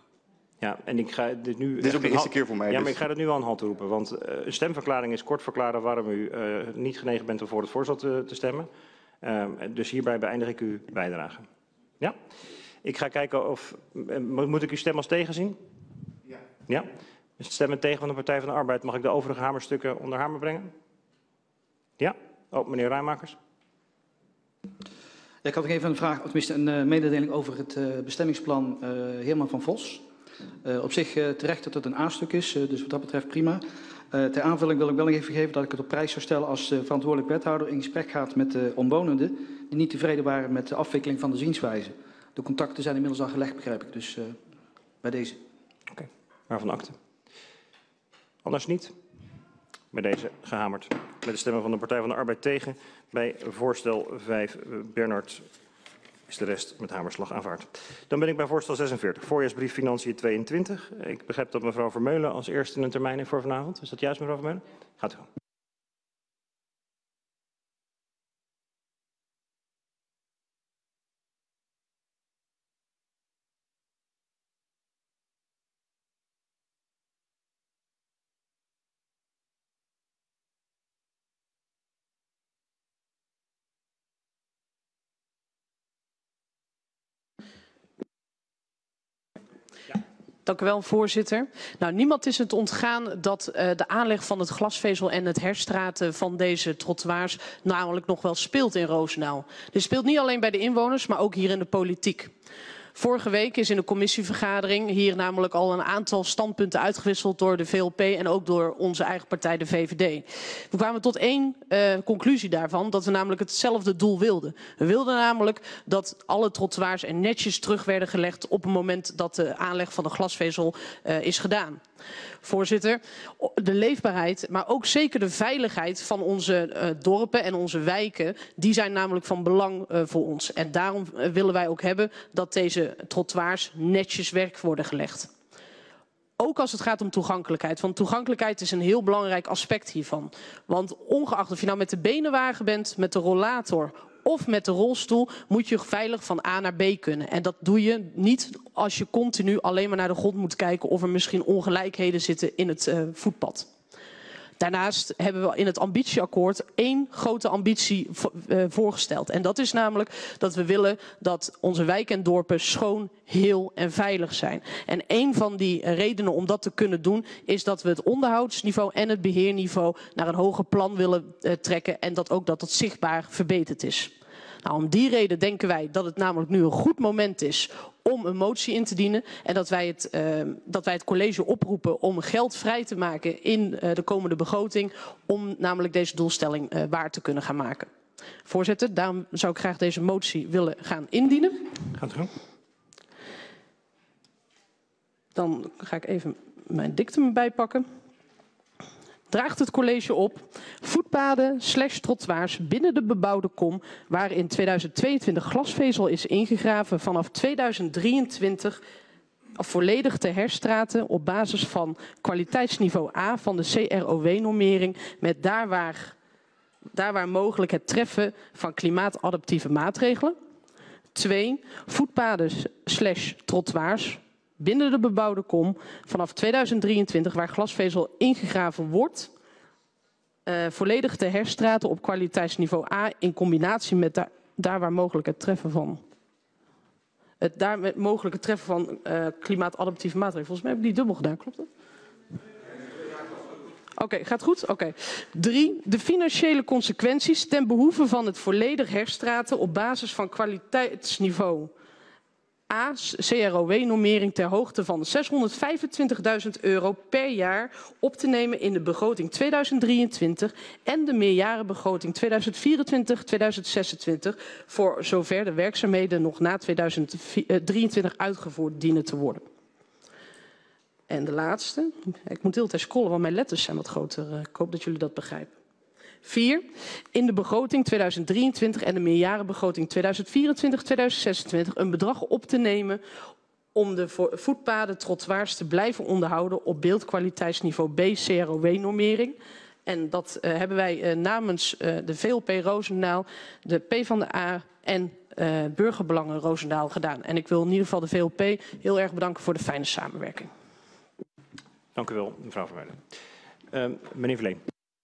Ja, en ik ga dit nu... Dit is ook de eerste keer voor mij. Ja, dus... maar ik ga het nu aan hand roepen, want uh, een stemverklaring is kort verklaren waarom u uh, niet genegen bent om voor het voorstel te, te stemmen. Uh, dus hierbij beëindig ik uw bijdrage. Ja? Ik ga kijken of... Moet ik uw stem als tegen zien? Ja. Ja? Dus stemmen tegen van de Partij van de Arbeid. Mag ik de overige hamerstukken onder hamer brengen? Ja? Oh, meneer Rijmakers. Ja, ik had nog even een vraag, of tenminste een uh, mededeling over het uh, bestemmingsplan uh, Heerma van Vos. Uh, op zich uh, terecht dat het een A-stuk is, uh, dus wat dat betreft prima. Uh, ter aanvulling wil ik wel nog even geven dat ik het op prijs zou stellen als uh, verantwoordelijk wethouder in gesprek gaat met de omwonenden die niet tevreden waren met de afwikkeling van de zienswijze. De contacten zijn inmiddels al gelegd, begrijp ik. Dus uh, bij deze. Oké, okay. Waarvan akte? Anders niet? Bij deze gehamerd. Met de stemmen van de Partij van de Arbeid tegen. Bij voorstel vijf, Bernard, is de rest met hamerslag aanvaard. Dan ben ik bij voorstel zesenveertig, voorjaarsbrief Financiën tweeëntwintig. Ik begrijp dat mevrouw Vermeulen als eerste een termijn heeft voor vanavond. Is dat juist, mevrouw Vermeulen? Gaat u gang. Dank u wel, voorzitter. Nou, niemand is het ontgaan dat uh, de aanleg van het glasvezel en het herstraten van deze trottoirs namelijk nog wel speelt in Roosendaal. Dit speelt niet alleen bij de inwoners, maar ook hier in de politiek. Vorige week is in de commissievergadering hier namelijk al een aantal standpunten uitgewisseld door de V L P en ook door onze eigen partij, de V V D. We kwamen tot één uh, conclusie daarvan, dat we namelijk hetzelfde doel wilden. We wilden namelijk dat alle trottoirs er netjes terug werden gelegd op het moment dat de aanleg van de glasvezel uh, is gedaan. Voorzitter, de leefbaarheid, maar ook zeker de veiligheid van onze uh, dorpen en onze wijken, die zijn namelijk van belang uh, voor ons. En daarom uh, willen wij ook hebben dat deze trottoirs netjes werk worden gelegd. Ook als het gaat om toegankelijkheid. Want toegankelijkheid is een heel belangrijk aspect hiervan. Want ongeacht of je nou met de benenwagen bent, met de rollator of met de rolstoel, moet je veilig van A naar B kunnen. En dat doe je niet als je continu alleen maar naar de grond moet kijken of er misschien ongelijkheden zitten in het uh, voetpad. Daarnaast hebben we in het ambitieakkoord één grote ambitie uh, voorgesteld. En dat is namelijk dat we willen dat onze wijken en dorpen schoon, heel en veilig zijn. En een van die redenen om dat te kunnen doen is dat we het onderhoudsniveau en het beheerniveau naar een hoger plan willen uh, trekken. En dat ook dat het zichtbaar verbeterd is. Nou, om die reden denken wij dat het namelijk nu een goed moment is om een motie in te dienen. En dat wij het, uh, dat wij het college oproepen om geld vrij te maken in uh, de komende begroting. Om namelijk deze doelstelling uh, waar te kunnen gaan maken. Voorzitter, daarom zou ik graag deze motie willen gaan indienen. Gaat u. Dan ga ik even mijn dictum bijpakken. Draagt het college op voetpaden slash trottoirs binnen de bebouwde kom waar in tweeduizend tweeëntwintig glasvezel is ingegraven vanaf tweeduizend drieëntwintig volledig te herstraten op basis van kwaliteitsniveau A van de C R O W-normering met daar waar, daar waar mogelijk het treffen van klimaatadaptieve maatregelen. Twee, voetpaden slash trottoirs binnen de bebouwde kom vanaf tweeduizend drieëntwintig waar glasvezel ingegraven wordt, uh, volledig te herstraten op kwaliteitsniveau A in combinatie met daar, daar waar mogelijk het treffen van het daar met mogelijk het treffen van uh, klimaatadaptieve maatregelen. Volgens mij heb ik die dubbel gedaan, klopt dat? Oké, okay, gaat goed? Oké. Okay. Drie, de financiële consequenties ten behoeve van het volledig herstraten op basis van kwaliteitsniveau A, C R O W-normering ter hoogte van zeshonderdvijfentwintigduizend euro per jaar op te nemen in de begroting tweeduizend drieëntwintig en de meerjarenbegroting tweeduizend vierentwintig tot tweeduizend zesentwintig voor zover de werkzaamheden nog na tweeduizend drieëntwintig uitgevoerd dienen te worden. En de laatste, ik moet de hele tijd scrollen, want mijn letters zijn wat groter. Ik hoop dat jullie dat begrijpen. Vier, in de begroting tweeduizend drieëntwintig en de meerjarenbegroting tweeduizend vierentwintig tot tweeduizend zesentwintig een bedrag op te nemen om de voetpaden, trottoirs te blijven onderhouden op beeldkwaliteitsniveau B C R O W-normering. En dat uh, hebben wij uh, namens uh, de V L P Roosendaal, de PvdA en uh, Burgerbelangen Roosendaal gedaan. En ik wil in ieder geval de V L P heel erg bedanken voor de fijne samenwerking. Dank u wel, mevrouw Vermeulen. Uh, meneer Verleen.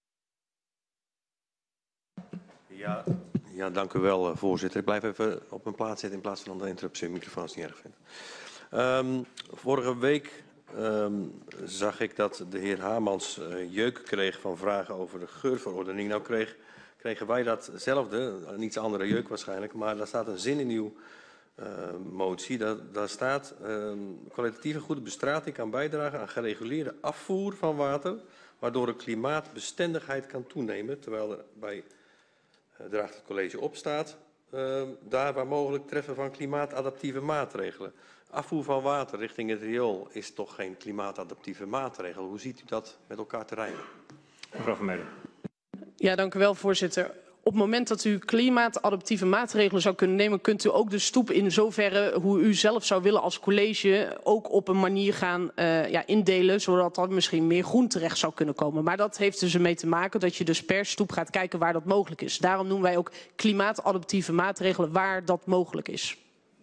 Ja, ja, dank u wel, voorzitter. Ik blijf even op mijn plaats zitten in plaats van aan de interruptie. De microfoon is niet erg vindt. Um, vorige week um, zag ik dat de heer Hamans uh, jeuk kreeg van vragen over de geurverordening. Nou kreeg, kregen wij datzelfde, een iets andere jeuk waarschijnlijk, maar daar staat een zin in uw uh, motie. Daar, daar staat, um, kwalitatieve goede bestrating kan bijdragen aan gereguleerde afvoer van water, waardoor de klimaatbestendigheid kan toenemen, terwijl er bij Uh, draagt het college op staat, uh, daar waar mogelijk treffen van klimaatadaptieve maatregelen. Afvoer van water richting het riool is toch geen klimaatadaptieve maatregel. Hoe ziet u dat met elkaar te rijmen? Mevrouw Vermeulen. Ja, dank u wel, voorzitter. Op het moment dat u klimaatadaptieve maatregelen zou kunnen nemen, kunt u ook de stoep in zoverre hoe u zelf zou willen als college ook op een manier gaan uh, ja, indelen, zodat er misschien meer groen terecht zou kunnen komen. Maar dat heeft dus ermee te maken dat je dus per stoep gaat kijken waar dat mogelijk is. Daarom noemen wij ook klimaatadaptieve maatregelen waar dat mogelijk is.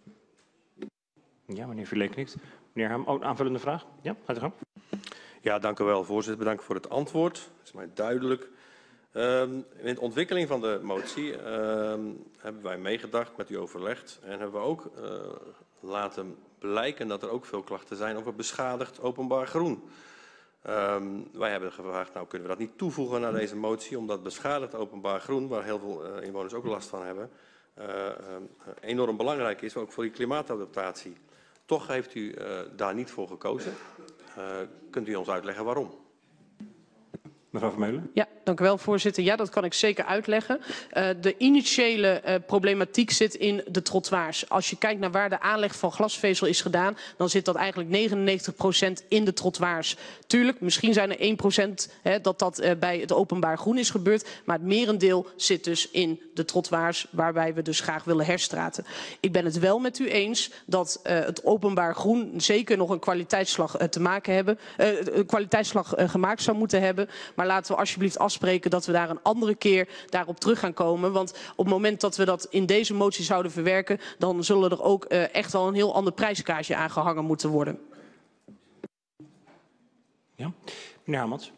Ja, meneer Verleen knikt. Meneer Ham, oh, aanvullende vraag? Ja, gaat u gang. Ja, dank u wel, voorzitter. Bedankt voor het antwoord. Dat is mij duidelijk. Um, in de ontwikkeling van de motie um, hebben wij meegedacht, met u overlegd en hebben we ook uh, laten blijken dat er ook veel klachten zijn over beschadigd openbaar groen. Um, wij hebben gevraagd, nou kunnen we dat niet toevoegen naar deze motie, omdat beschadigd openbaar groen, waar heel veel uh, inwoners ook last van hebben, uh, um, enorm belangrijk is, ook voor die klimaatadaptatie. Toch heeft u uh, daar niet voor gekozen. Uh, kunt u ons uitleggen waarom? Mevrouw Vermeulen. Ja, dank u wel, voorzitter. Ja, dat kan ik zeker uitleggen. Uh, de initiële uh, problematiek zit in de trottoirs. Als je kijkt naar waar de aanleg van glasvezel is gedaan, dan zit dat eigenlijk negenennegentig procent in de trottoirs. Tuurlijk, misschien zijn er één procent hè, dat dat uh, bij het openbaar groen is gebeurd, maar het merendeel zit dus in de trottoirs, waarbij we dus graag willen herstraten. Ik ben het wel met u eens dat uh, het openbaar groen zeker nog een kwaliteitsslag uh, te maken hebben, uh, een kwaliteitsslag uh, gemaakt zou moeten hebben. Maar laten we alsjeblieft afspreken dat we daar een andere keer daarop terug gaan komen. Want op het moment dat we dat in deze motie zouden verwerken, dan zullen er ook uh, echt wel een heel ander prijskaartje aangehangen moeten worden. Ja, meneer Hamans.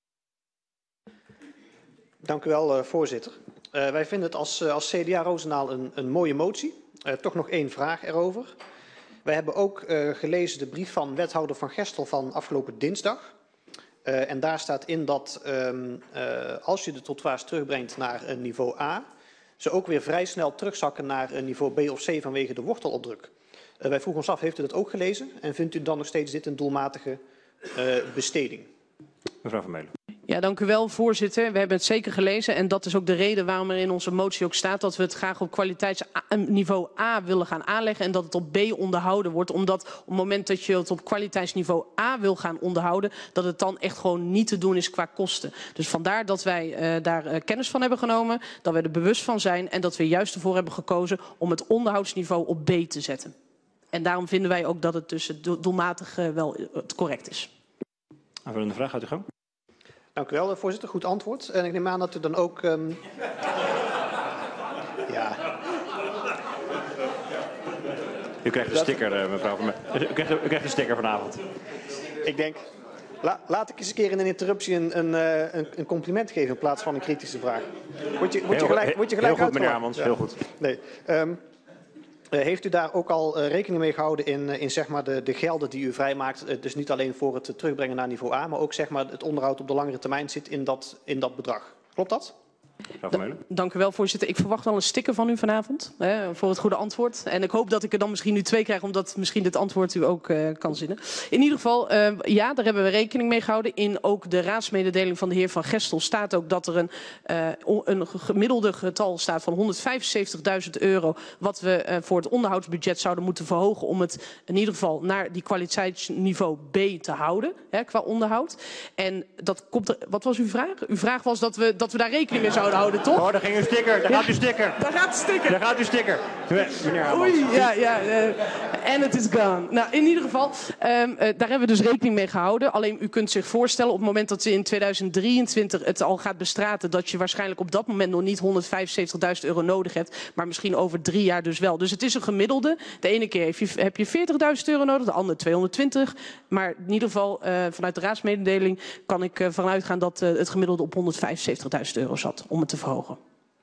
Dank u wel, uh, voorzitter. Uh, wij vinden het als, uh, als C D A Roosendaal een, een mooie motie. Uh, toch nog één vraag erover. Wij hebben ook uh, gelezen de brief van wethouder Van Gestel van afgelopen dinsdag. Uh, en daar staat in dat um, uh, als je de trottoirs terugbrengt naar een niveau A, ze ook weer vrij snel terugzakken naar een niveau B of C vanwege de wortelopdruk. Uh, wij vroegen ons af, heeft u dat ook gelezen? En vindt u dan nog steeds dit een doelmatige uh, besteding? Mevrouw Vermeulen. Ja, dank u wel, voorzitter. We hebben het zeker gelezen en dat is ook de reden waarom er in onze motie ook staat dat we het graag op kwaliteitsniveau A willen gaan aanleggen en dat het op B onderhouden wordt. Omdat op het moment dat je het op kwaliteitsniveau A wil gaan onderhouden, dat het dan echt gewoon niet te doen is qua kosten. Dus vandaar dat wij uh, daar uh, kennis van hebben genomen, dat we er bewust van zijn en dat we juist ervoor hebben gekozen om het onderhoudsniveau op B te zetten. En daarom vinden wij ook dat het dus doelmatig uh, wel uh, correct is. Aanvullende vraag uit de gang. Dank u wel, voorzitter. Goed antwoord. En ik neem aan dat u dan ook... Um... ja. U krijgt een sticker, mevrouw Vermeulen. U krijgt, u krijgt een sticker vanavond. Ik denk, la, laat ik eens een keer in een interruptie een, een, een, een compliment geven in plaats van een kritische vraag. Word je, word je gelijk, word je gelijk heel goed, meneer uitgelachen? Hamans. Ja. Heel goed. Nee. Um, Uh, heeft u daar ook al uh, rekening mee gehouden in, uh, in zeg maar de, de gelden die u vrijmaakt? Uh, dus niet alleen voor het uh, terugbrengen naar niveau A, maar ook zeg maar, het onderhoud op de langere termijn zit in dat, in dat bedrag. Klopt dat? Da dank u wel, voorzitter. Ik verwacht wel een sticker van u vanavond hè, voor het goede antwoord. En ik hoop dat ik er dan misschien nu twee krijg, omdat misschien dit antwoord u ook uh, kan zinnen. In ieder geval, uh, ja, daar hebben we rekening mee gehouden. In ook de raadsmededeling van de heer Van Gestel staat ook dat er een, uh, een gemiddelde getal staat van honderdvijfenzeventigduizend euro, wat we uh, voor het onderhoudsbudget zouden moeten verhogen om het in ieder geval naar die kwaliteitsniveau B te houden, hè, qua onderhoud. En dat komt er, wat was uw vraag? Uw vraag was dat we, dat we daar rekening mee zouden houden, toch? Oh, daar ging uw sticker. Daar ja. gaat uw sticker. Daar gaat de sticker. Daar gaat uw sticker. Meneer Hamans. Oei, ja, ja. Uh, en het is gone. Nou, in ieder geval, um, uh, daar hebben we dus rekening mee gehouden. Alleen u kunt zich voorstellen, op het moment dat u in tweeduizend drieëntwintig het al gaat bestraten, dat je waarschijnlijk op dat moment nog niet honderdvijfenzeventigduizend euro nodig hebt, maar misschien over drie jaar dus wel. Dus het is een gemiddelde. De ene keer heb je, heb je veertigduizend euro nodig, de andere tweehonderdtwintig. Maar in ieder geval, uh, vanuit de raadsmededeling kan ik uh, vanuit gaan dat uh, het gemiddelde op honderdvijfenzeventigduizend euro zat, om het te verhogen.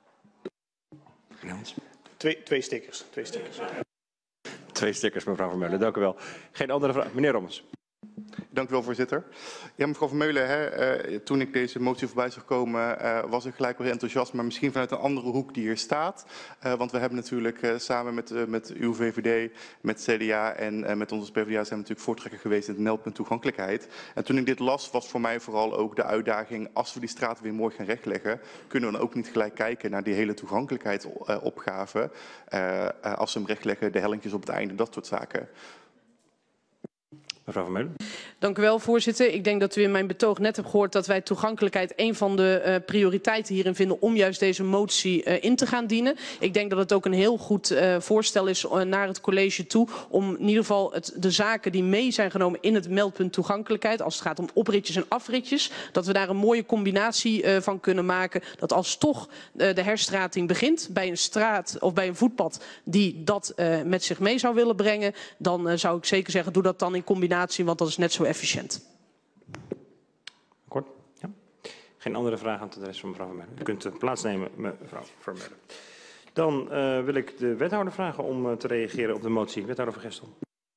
Twee, twee stickers. Twee stickers. Twee stickers, mevrouw Vermeulen. Dank u wel. Geen andere vraag. Meneer Rommens. Dank u wel, voorzitter. Ja, mevrouw Vermeulen, hè, uh, toen ik deze motie voorbij zag komen, uh, was ik gelijk weer enthousiast, maar misschien vanuit een andere hoek die hier staat. Uh, want we hebben natuurlijk uh, samen met, uh, met uw V V D, met C D A en uh, met onze P v d A zijn we natuurlijk voortrekker geweest in het meldpunt toegankelijkheid. En toen ik dit las, was voor mij vooral ook de uitdaging, als we die straten weer mooi gaan rechtleggen, kunnen we dan ook niet gelijk kijken naar die hele toegankelijkheidsopgave. Uh, uh, als we hem rechtleggen, de hellinkjes op het einde, dat soort zaken. Mevrouw Vermeulen. Dank u wel, voorzitter. Ik denk dat u in mijn betoog net hebt gehoord dat wij toegankelijkheid een van de uh, prioriteiten hierin vinden om juist deze motie uh, in te gaan dienen. Ik denk dat het ook een heel goed uh, voorstel is uh, naar het college toe om in ieder geval het, de zaken die mee zijn genomen in het meldpunt toegankelijkheid, als het gaat om opritjes en afritjes, dat we daar een mooie combinatie uh, van kunnen maken. Dat als toch uh, de herstrating begint bij een straat of bij een voetpad die dat uh, met zich mee zou willen brengen, dan uh, zou ik zeker zeggen, doe dat dan in combinatie, want dat is net zo efficiënt. Kort. Ja. Geen andere vragen aan het adres van mevrouw Vermeulen. U kunt uh, plaatsnemen, mevrouw Vermeulen. Dan uh, wil ik de wethouder vragen om uh, te reageren op de motie. Wethouder Van Gestel.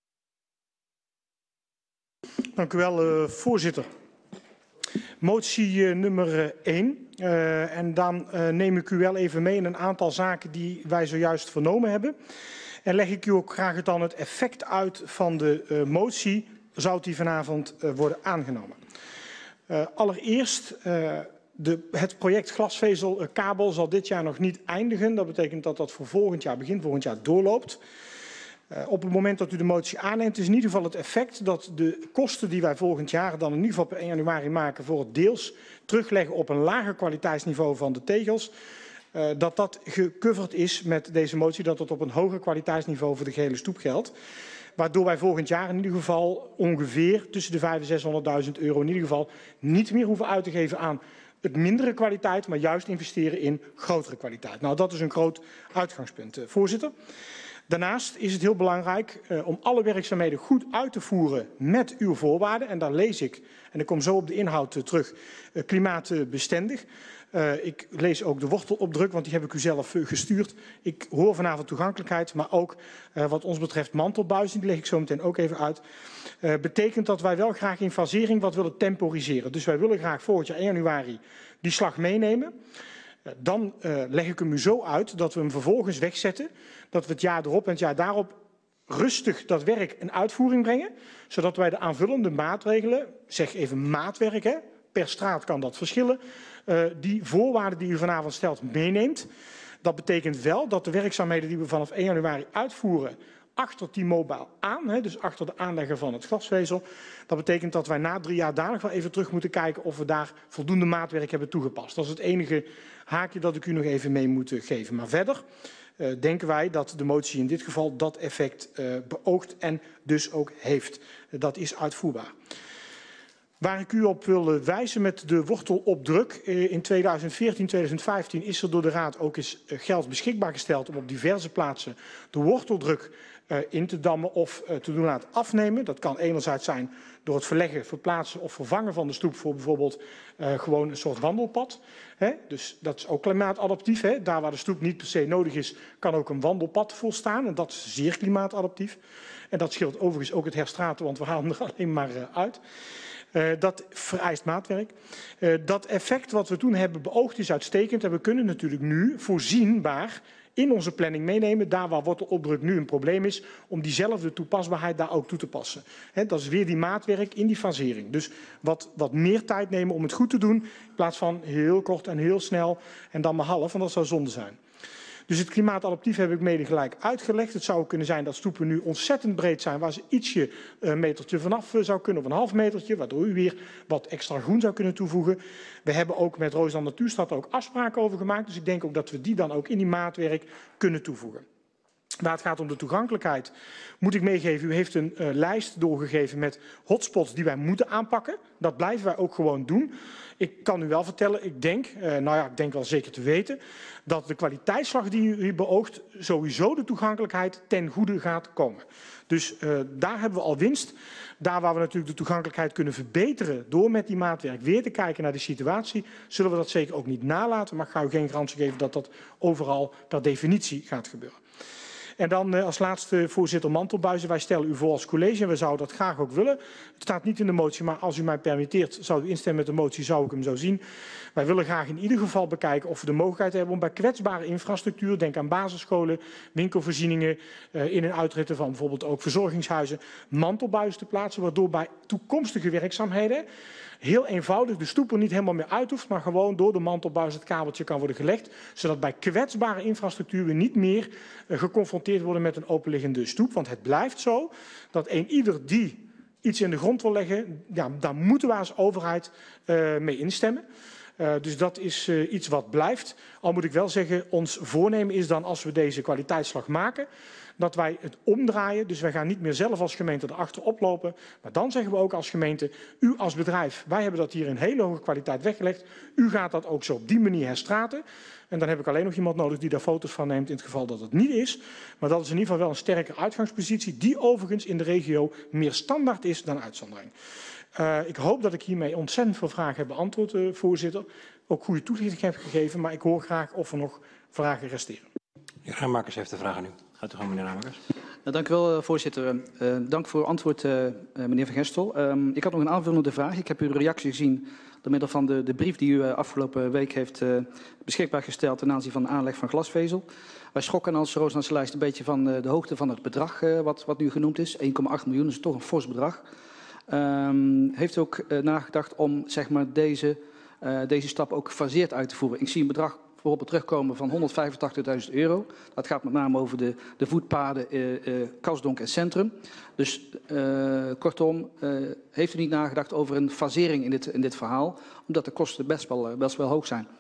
Dank u wel, uh, voorzitter. Motie uh, nummer één. Uh, en dan uh, neem ik u wel even mee in een aantal zaken die wij zojuist vernomen hebben. En leg ik u ook graag dan het effect uit van de uh, motie, zou die vanavond uh, worden aangenomen. Uh, allereerst, uh, de, het project glasvezelkabel zal dit jaar nog niet eindigen. Dat betekent dat dat voor volgend jaar, begin volgend jaar, doorloopt. Uh, op het moment dat u de motie aanneemt, is in ieder geval het effect dat de kosten die wij volgend jaar dan in ieder geval per één januari maken voor het deels terugleggen op een lager kwaliteitsniveau van de tegels, uh, dat dat gecoverd is met deze motie, dat het op een hoger kwaliteitsniveau voor de gehele stoep geldt. Waardoor wij volgend jaar in ieder geval ongeveer tussen de vijfhonderdduizend en zeshonderdduizend euro in ieder geval niet meer hoeven uit te geven aan het mindere kwaliteit, maar juist investeren in grotere kwaliteit. Nou, dat is een groot uitgangspunt, uh, voorzitter. Daarnaast is het heel belangrijk uh, om alle werkzaamheden goed uit te voeren met uw voorwaarden. En daar lees ik, en ik kom zo op de inhoud uh, terug, uh, klimaatbestendig. Uh, ik lees ook de wortelopdruk, want die heb ik u zelf uh, gestuurd. Ik hoor vanavond toegankelijkheid, maar ook uh, wat ons betreft mantelbuizen, die leg ik zo meteen ook even uit. Uh, betekent dat wij wel graag in fasering wat willen temporiseren. Dus wij willen graag volgend jaar één januari die slag meenemen. Uh, dan uh, leg ik hem u zo uit dat we hem vervolgens wegzetten. Dat we het jaar erop en het jaar daarop rustig dat werk in uitvoering brengen. Zodat wij de aanvullende maatregelen, zeg even maatwerk, hè, per straat kan dat verschillen, uh, die voorwaarden die u vanavond stelt meeneemt. Dat betekent wel dat de werkzaamheden die we vanaf één januari uitvoeren achter T-Mobile aan, hè, dus achter de aanlegger van het glasvezel. Dat betekent dat wij na drie jaar daar nog wel even terug moeten kijken of we daar voldoende maatwerk hebben toegepast. Dat is het enige haakje dat ik u nog even mee moet geven. Maar verder uh, denken wij dat de motie in dit geval dat effect uh, beoogt en dus ook heeft. Uh, dat is uitvoerbaar. Waar ik u op wil wijzen met de wortelopdruk. In tweeduizend veertien, tweeduizend vijftien is er door de Raad ook eens geld beschikbaar gesteld om op diverse plaatsen de worteldruk in te dammen of te doen laten afnemen. Dat kan enerzijds zijn door het verleggen, verplaatsen of vervangen van de stoep voor bijvoorbeeld uh, gewoon een soort wandelpad. Hè? Dus dat is ook klimaatadaptief. Hè? Daar waar de stoep niet per se nodig is, kan ook een wandelpad volstaan. En dat is zeer klimaatadaptief. En dat scheelt overigens ook het herstraten, want we halen er alleen maar uh, uit. Uh, dat vereist maatwerk. Uh, dat effect wat we toen hebben beoogd is uitstekend. En we kunnen natuurlijk nu voorzienbaar in onze planning meenemen, daar waar wortelopdruk nu een probleem is, om diezelfde toepasbaarheid daar ook toe te passen. He, dat is weer die maatwerk in die fasering. Dus wat, wat meer tijd nemen om het goed te doen, in plaats van heel kort en heel snel en dan maar half, want dat zou zonde zijn. Dus het klimaatadaptief heb ik mede gelijk uitgelegd. Het zou kunnen zijn dat stoepen nu ontzettend breed zijn, waar ze ietsje een metertje vanaf zou kunnen, of een half metertje, waardoor u weer wat extra groen zou kunnen toevoegen. We hebben ook met Roosdal Natuurstad ook afspraken over gemaakt, dus ik denk ook dat we die dan ook in die maatwerk kunnen toevoegen. Waar het gaat om de toegankelijkheid, moet ik meegeven, u heeft een uh, lijst doorgegeven met hotspots die wij moeten aanpakken. Dat blijven wij ook gewoon doen. Ik kan u wel vertellen, ik denk, uh, nou ja, ik denk wel zeker te weten, dat de kwaliteitsslag die u beoogt sowieso de toegankelijkheid ten goede gaat komen. Dus uh, daar hebben we al winst. Daar waar we natuurlijk de toegankelijkheid kunnen verbeteren door met die maatwerk weer te kijken naar de situatie, zullen we dat zeker ook niet nalaten. Maar ik ga u geen garantie geven dat dat overal per definitie gaat gebeuren. En dan uh, als laatste, voorzitter Mantelbuizen. Wij stellen u voor als college en we zouden dat graag ook willen. Het staat niet in de motie, maar als u mij permitteert, zou u instemmen met de motie, zou ik hem zo zien. Wij willen graag in ieder geval bekijken of we de mogelijkheid hebben om bij kwetsbare infrastructuur, denk aan basisscholen, winkelvoorzieningen, uh, in- en uitritten van bijvoorbeeld ook verzorgingshuizen, mantelbuizen te plaatsen, waardoor bij toekomstige werkzaamheden heel eenvoudig de stoep er niet helemaal meer uit hoeft, maar gewoon door de mantelbuis het kabeltje kan worden gelegd, zodat bij kwetsbare infrastructuur we niet meer uh, geconfronteerd worden met een openliggende stoep. Want het blijft zo dat een ieder die iets in de grond wil leggen, ja, daar moeten we als overheid uh, mee instemmen. Uh, dus dat is uh, iets wat blijft. Al moet ik wel zeggen, ons voornemen is dan als we deze kwaliteitsslag maken, dat wij het omdraaien. Dus wij gaan niet meer zelf als gemeente erachter oplopen. Maar dan zeggen we ook als gemeente, u als bedrijf, wij hebben dat hier in hele hoge kwaliteit weggelegd. U gaat dat ook zo op die manier herstraten. En dan heb ik alleen nog iemand nodig die daar foto's van neemt in het geval dat het niet is. Maar dat is in ieder geval wel een sterke uitgangspositie, die overigens in de regio meer standaard is dan uitzondering. Uh, ik hoop dat ik hiermee ontzettend veel vragen heb beantwoord, uh, voorzitter. Ook goede toelichting heb gegeven, maar ik hoor graag of er nog vragen resteren. De heer Ramakers heeft de vragen nu. Gaat u gaan, meneer Ramakers. Nou, dank u wel, voorzitter. Uh, dank voor uw antwoord, uh, uh, meneer Van Gestel. Um, ik had nog een aanvullende vraag. Ik heb uw reactie gezien door middel van de, de brief die u uh, afgelopen week heeft uh, beschikbaar gesteld ten aanzien van de aanleg van glasvezel. Wij schrokken als Rozendaalse lijst een beetje van uh, de hoogte van het bedrag uh, wat, wat nu genoemd is. één komma acht miljoen is toch een fors bedrag. Um, heeft u ook uh, nagedacht om zeg maar, deze, uh, deze stap ook gefaseerd uit te voeren? Ik zie een bedrag bijvoorbeeld terugkomen van honderdvijfentachtigduizend euro. Dat gaat met name over de, de voetpaden uh, uh, Kasdonk en Centrum. Dus uh, kortom, uh, heeft u niet nagedacht over een fasering in dit, in dit verhaal? Omdat de kosten best wel, uh, best wel hoog zijn.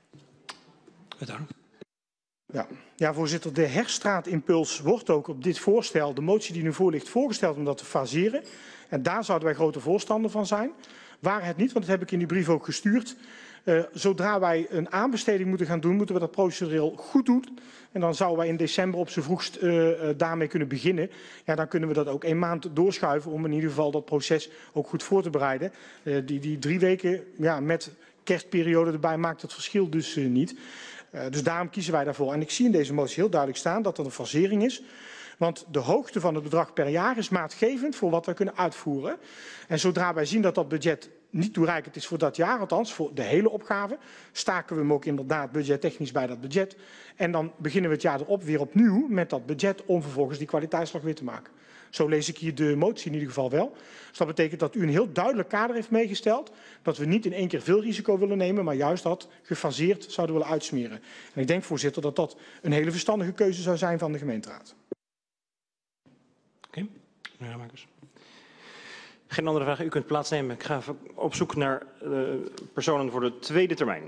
Ja. ja, voorzitter. De Herstraatimpuls wordt ook op dit voorstel, de motie die nu voor ligt, voorgesteld om dat te faseren. En daar zouden wij grote voorstander van zijn. Waar het niet, want dat heb ik in die brief ook gestuurd. Uh, zodra wij een aanbesteding moeten gaan doen, moeten we dat procedureel goed doen. En dan zouden wij in december op z'n vroegst uh, uh, daarmee kunnen beginnen. Ja, dan kunnen we dat ook een maand doorschuiven om in ieder geval dat proces ook goed voor te bereiden. Uh, die, die drie weken ja, met kerstperiode erbij maakt het verschil dus uh, niet. Uh, dus daarom kiezen wij daarvoor. En ik zie in deze motie heel duidelijk staan dat er een fasering is. Want de hoogte van het bedrag per jaar is maatgevend voor wat we kunnen uitvoeren. En zodra wij zien dat dat budget niet toereikend is voor dat jaar, althans voor de hele opgave, staken we hem ook inderdaad budgettechnisch bij dat budget. En dan beginnen we het jaar erop weer opnieuw met dat budget om vervolgens die kwaliteitsslag weer te maken. Zo lees ik hier de motie in ieder geval wel. Dus dat betekent dat u een heel duidelijk kader heeft meegesteld. Dat we niet in één keer veel risico willen nemen, maar juist dat gefaseerd zouden willen uitsmeren. En ik denk, voorzitter, dat dat een hele verstandige keuze zou zijn van de gemeenteraad. Oké, okay. Meneer Ramakers. Geen andere vragen. U kunt plaatsnemen. Ik ga op zoek naar uh, personen voor de tweede termijn.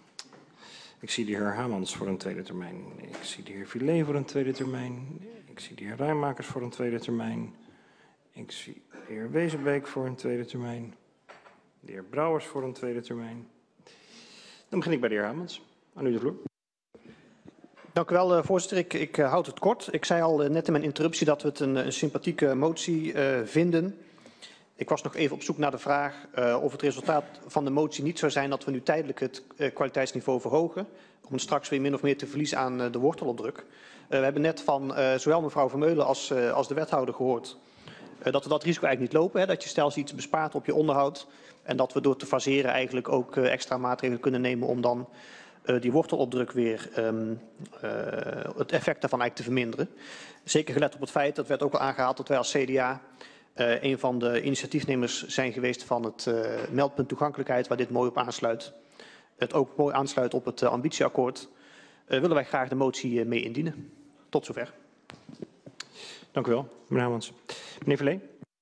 Ik zie de heer Hamans voor een tweede termijn. Ik zie de heer Villet voor een tweede termijn. Ik zie de heer Rijmakers voor een tweede termijn. Ik zie de heer Wezenbeek voor een tweede termijn. De heer Brouwers voor een tweede termijn. Dan begin ik bij de heer Hamans. Aan u de vloer. Dank u wel, voorzitter. Ik, ik uh, houd het kort. Ik zei al uh, net in mijn interruptie dat we het een, een sympathieke motie uh, vinden. Ik was nog even op zoek naar de vraag uh, of het resultaat van de motie niet zou zijn dat we nu tijdelijk het uh, kwaliteitsniveau verhogen. Om het straks weer min of meer te verliezen aan uh, de wortelopdruk. Uh, we hebben net van uh, zowel mevrouw Vermeulen als, uh, als de wethouder gehoord uh, dat we dat risico eigenlijk niet lopen. Hè, dat je stelsels iets bespaart op je onderhoud. En dat we door te faseren eigenlijk ook uh, extra maatregelen kunnen nemen om dan uh, die wortelopdruk weer um, uh, het effect daarvan eigenlijk te verminderen. Zeker gelet op het feit, dat werd ook al aangehaald, dat wij als C D A Uh, een van de initiatiefnemers zijn geweest van het uh, meldpunt toegankelijkheid, waar dit mooi op aansluit. Het ook mooi aansluit op het uh, ambitieakkoord. Uh, willen wij graag de motie uh, mee indienen. Tot zover. Dank u wel, meneer Hamans. Meneer Verlee.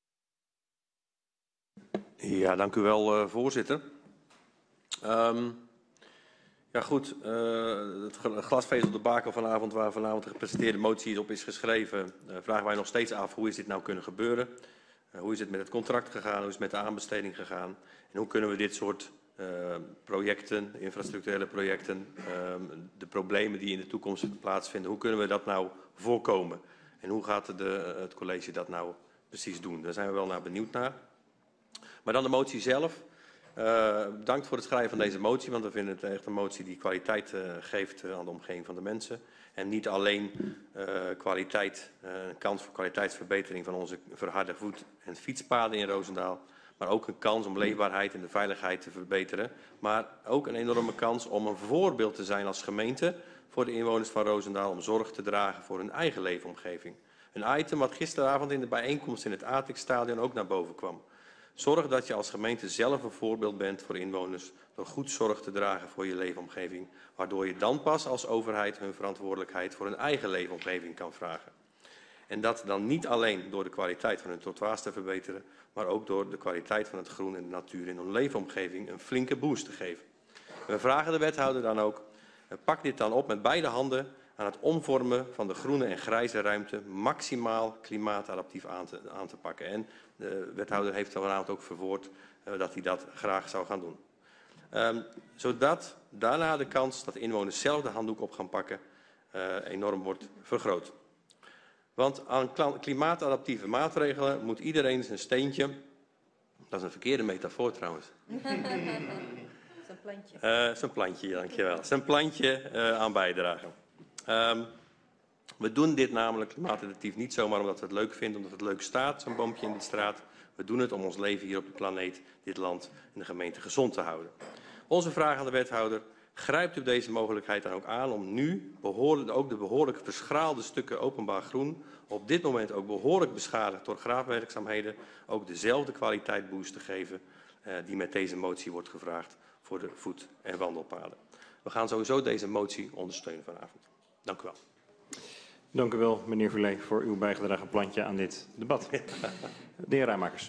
Ja, dank u wel, uh, voorzitter. Um, ja goed, uh, het glasvezeldebakel vanavond, waar vanavond de gepresenteerde motie op is geschreven, uh, vragen wij nog steeds af hoe is dit nou kunnen gebeuren. Uh, hoe is het met het contract gegaan, hoe is het met de aanbesteding gegaan en hoe kunnen we dit soort uh, projecten, infrastructurele projecten, uh, de problemen die in de toekomst plaatsvinden, hoe kunnen we dat nou voorkomen? En hoe gaat de, het college dat nou precies doen? Daar zijn we wel naar benieuwd naar. Maar dan de motie zelf. Uh, bedankt voor het schrijven van deze motie, want we vinden het echt een motie die kwaliteit uh, geeft uh, aan de omgeving van de mensen. En niet alleen uh, kwaliteit, uh, een kans voor kwaliteitsverbetering van onze verharde voet- en fietspaden in Rozendaal. Maar ook een kans om leefbaarheid en de veiligheid te verbeteren. Maar ook een enorme kans om een voorbeeld te zijn als gemeente voor de inwoners van Rozendaal. Om zorg te dragen voor hun eigen leefomgeving. Een item wat gisteravond in de bijeenkomst in het Atrix-stadion ook naar boven kwam. Zorg dat je als gemeente zelf een voorbeeld bent voor inwoners door goed zorg te dragen voor je leefomgeving, waardoor je dan pas als overheid hun verantwoordelijkheid voor hun eigen leefomgeving kan vragen. En dat dan niet alleen door de kwaliteit van hun trottoirs te verbeteren, maar ook door de kwaliteit van het groen en de natuur in hun leefomgeving een flinke boost te geven. We vragen de wethouder dan ook, pak dit dan op met beide handen aan het omvormen van de groene en grijze ruimte maximaal klimaatadaptief aan te, aan te pakken. En de wethouder heeft vanavond ook verwoord uh, dat hij dat graag zou gaan doen. Um, zodat daarna de kans dat de inwoners zelf de handdoek op gaan pakken uh, enorm wordt vergroot. Want aan klimaatadaptieve maatregelen moet iedereen zijn steentje Dat is een verkeerde metafoor trouwens. Zijn plantje. Uh, zijn plantje, dankjewel. Zijn plantje uh, aan bijdragen. Um, we doen dit namelijk klimaatadaptief niet zomaar omdat we het leuk vinden, omdat het leuk staat, zo'n boompje in de straat. We doen het om ons leven hier op de planeet, dit land en de gemeente gezond te houden. Onze vraag aan de wethouder: grijpt u deze mogelijkheid dan ook aan om nu behoorlijk, ook de behoorlijk verschraalde stukken openbaar groen, op dit moment ook behoorlijk beschadigd door graafwerkzaamheden, ook dezelfde kwaliteitboost te geven uh, die met deze motie wordt gevraagd voor de voet- en wandelpaden. We gaan sowieso deze motie ondersteunen vanavond. Dank u wel. Dank u wel, meneer Vulé, voor uw bijgedragen plantje aan dit debat. De heer Rijmakers.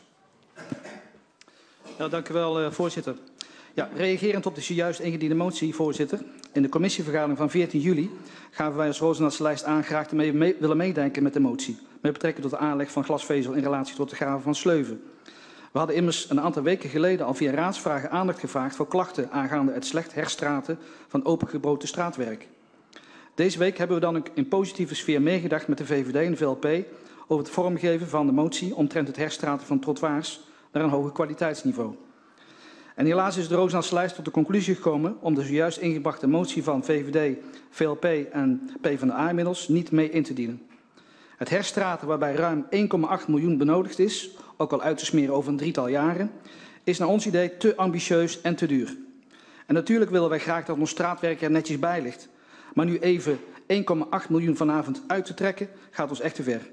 Ja, dank u wel, uh, voorzitter. Ja, reagerend op de zojuist ingediende motie, voorzitter. In de commissievergadering van veertien juli gaven wij als Roosendaalse lijst aan graag te mee, mee, willen meedenken met de motie. Met betrekking tot de aanleg van glasvezel in relatie tot de graven van Sleuven. We hadden immers een aantal weken geleden al via raadsvragen aandacht gevraagd voor klachten aangaande het slecht herstraten van opengebroken straatwerk. Deze week hebben we dan ook in positieve sfeer meegedacht met de V V D en de V L P over het vormgeven van de motie omtrent het herstraten van trottoirs naar een hoger kwaliteitsniveau. En helaas is de Roosendaalse lijst tot de conclusie gekomen om de zojuist ingebrachte motie van V V D, V L P en PvdA inmiddels niet mee in te dienen. Het herstraten, waarbij ruim één komma acht miljoen benodigd is, ook al uit te smeren over een drietal jaren, is naar ons idee te ambitieus en te duur. En natuurlijk willen wij graag dat ons straatwerk er netjes bij ligt. Maar nu even één komma acht miljoen vanavond uit te trekken, gaat ons echt te ver.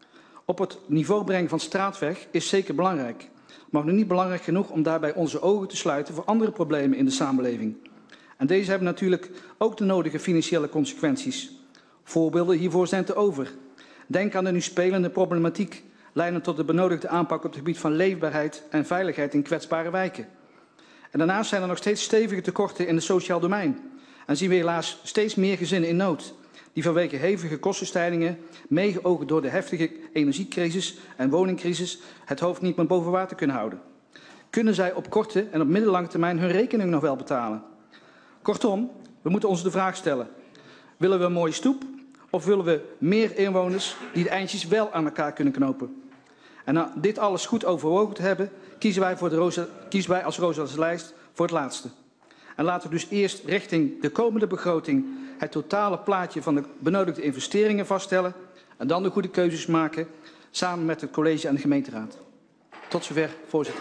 Op het niveau brengen van straatwerk is zeker belangrijk. Maar nog niet belangrijk genoeg om daarbij onze ogen te sluiten voor andere problemen in de samenleving. En deze hebben natuurlijk ook de nodige financiële consequenties. Voorbeelden hiervoor zijn te over. Denk aan de nu spelende problematiek, leidend tot de benodigde aanpak op het gebied van leefbaarheid en veiligheid in kwetsbare wijken. En daarnaast zijn er nog steeds stevige tekorten in het sociaal domein. En zien we helaas steeds meer gezinnen in nood, die vanwege hevige kostenstijgingen, meegeogen door de heftige energiecrisis en woningcrisis, het hoofd niet meer boven water kunnen houden. Kunnen zij op korte en op middellange termijn hun rekening nog wel betalen? Kortom, we moeten ons de vraag stellen: willen we een mooie stoep of willen we meer inwoners die de eindjes wel aan elkaar kunnen knopen? En na dit alles goed overwogen te hebben, kiezen wij, voor de Roze, kiezen wij als Roosendaalse lijst voor het laatste. En laten we dus eerst richting de komende begroting het totale plaatje van de benodigde investeringen vaststellen en dan de goede keuzes maken samen met het college en de gemeenteraad. Tot zover, voorzitter.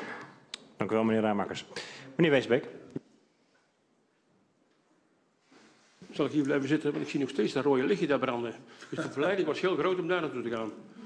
Dank u wel, meneer Rijmakers. Meneer Weesbeek. Zal ik hier blijven zitten, want ik zie nog steeds dat rode lichtje daar branden. Dus de verleiding was heel groot om daar naartoe te gaan.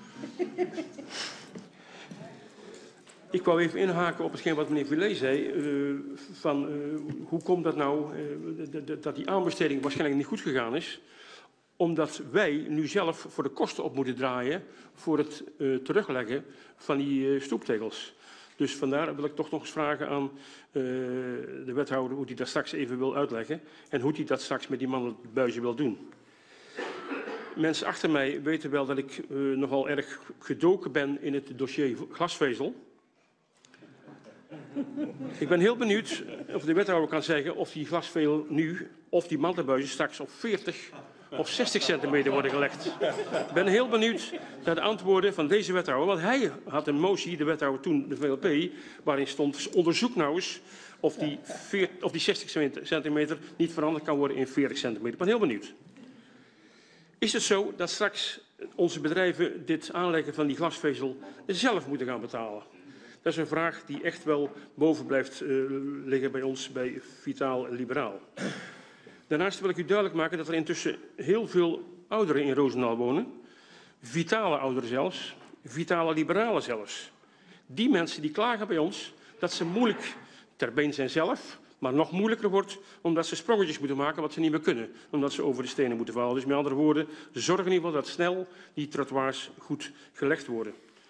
Ik wou even inhaken op hetgeen wat meneer Vulé zei. Uh, van, uh, hoe komt dat nou uh, dat die aanbesteding waarschijnlijk niet goed gegaan is? Omdat wij nu zelf voor de kosten op moeten draaien voor het uh, terugleggen van die uh, stoeptegels. Dus vandaar wil ik toch nog eens vragen aan uh, de wethouder hoe hij dat straks even wil uitleggen. En hoe hij dat straks met die mandelbuizen wil doen. Mensen achter mij weten wel dat ik uh, nogal erg gedoken ben in het dossier glasvezel. Ik ben heel benieuwd of de wethouder kan zeggen of die glasvezel nu, of die mantelbuizen straks op veertig of zestig centimeter worden gelegd. Ik ben heel benieuwd naar de antwoorden van deze wethouder. Want hij had een motie, de wethouder toen, de V L P, waarin stond: onderzoek nou eens of die, veertig, of die zestig centimeter niet veranderd kan worden in veertig centimeter. Ik ben heel benieuwd. Is het zo dat straks onze bedrijven dit aanleggen van die glasvezel zelf moeten gaan betalen? Dat is een vraag die echt wel boven blijft uh, liggen bij ons, bij Vitaal Liberaal. Daarnaast wil ik u duidelijk maken dat er intussen heel veel ouderen in Roosendaal wonen. Vitale ouderen zelfs, vitale liberalen zelfs. Die mensen die klagen bij ons dat ze moeilijk ter been zijn zelf, maar nog moeilijker wordt omdat ze sprongetjes moeten maken wat ze niet meer kunnen. Omdat ze over de stenen moeten vallen. Dus met andere woorden, zorg in ieder geval dat snel die trottoirs goed gelegd worden.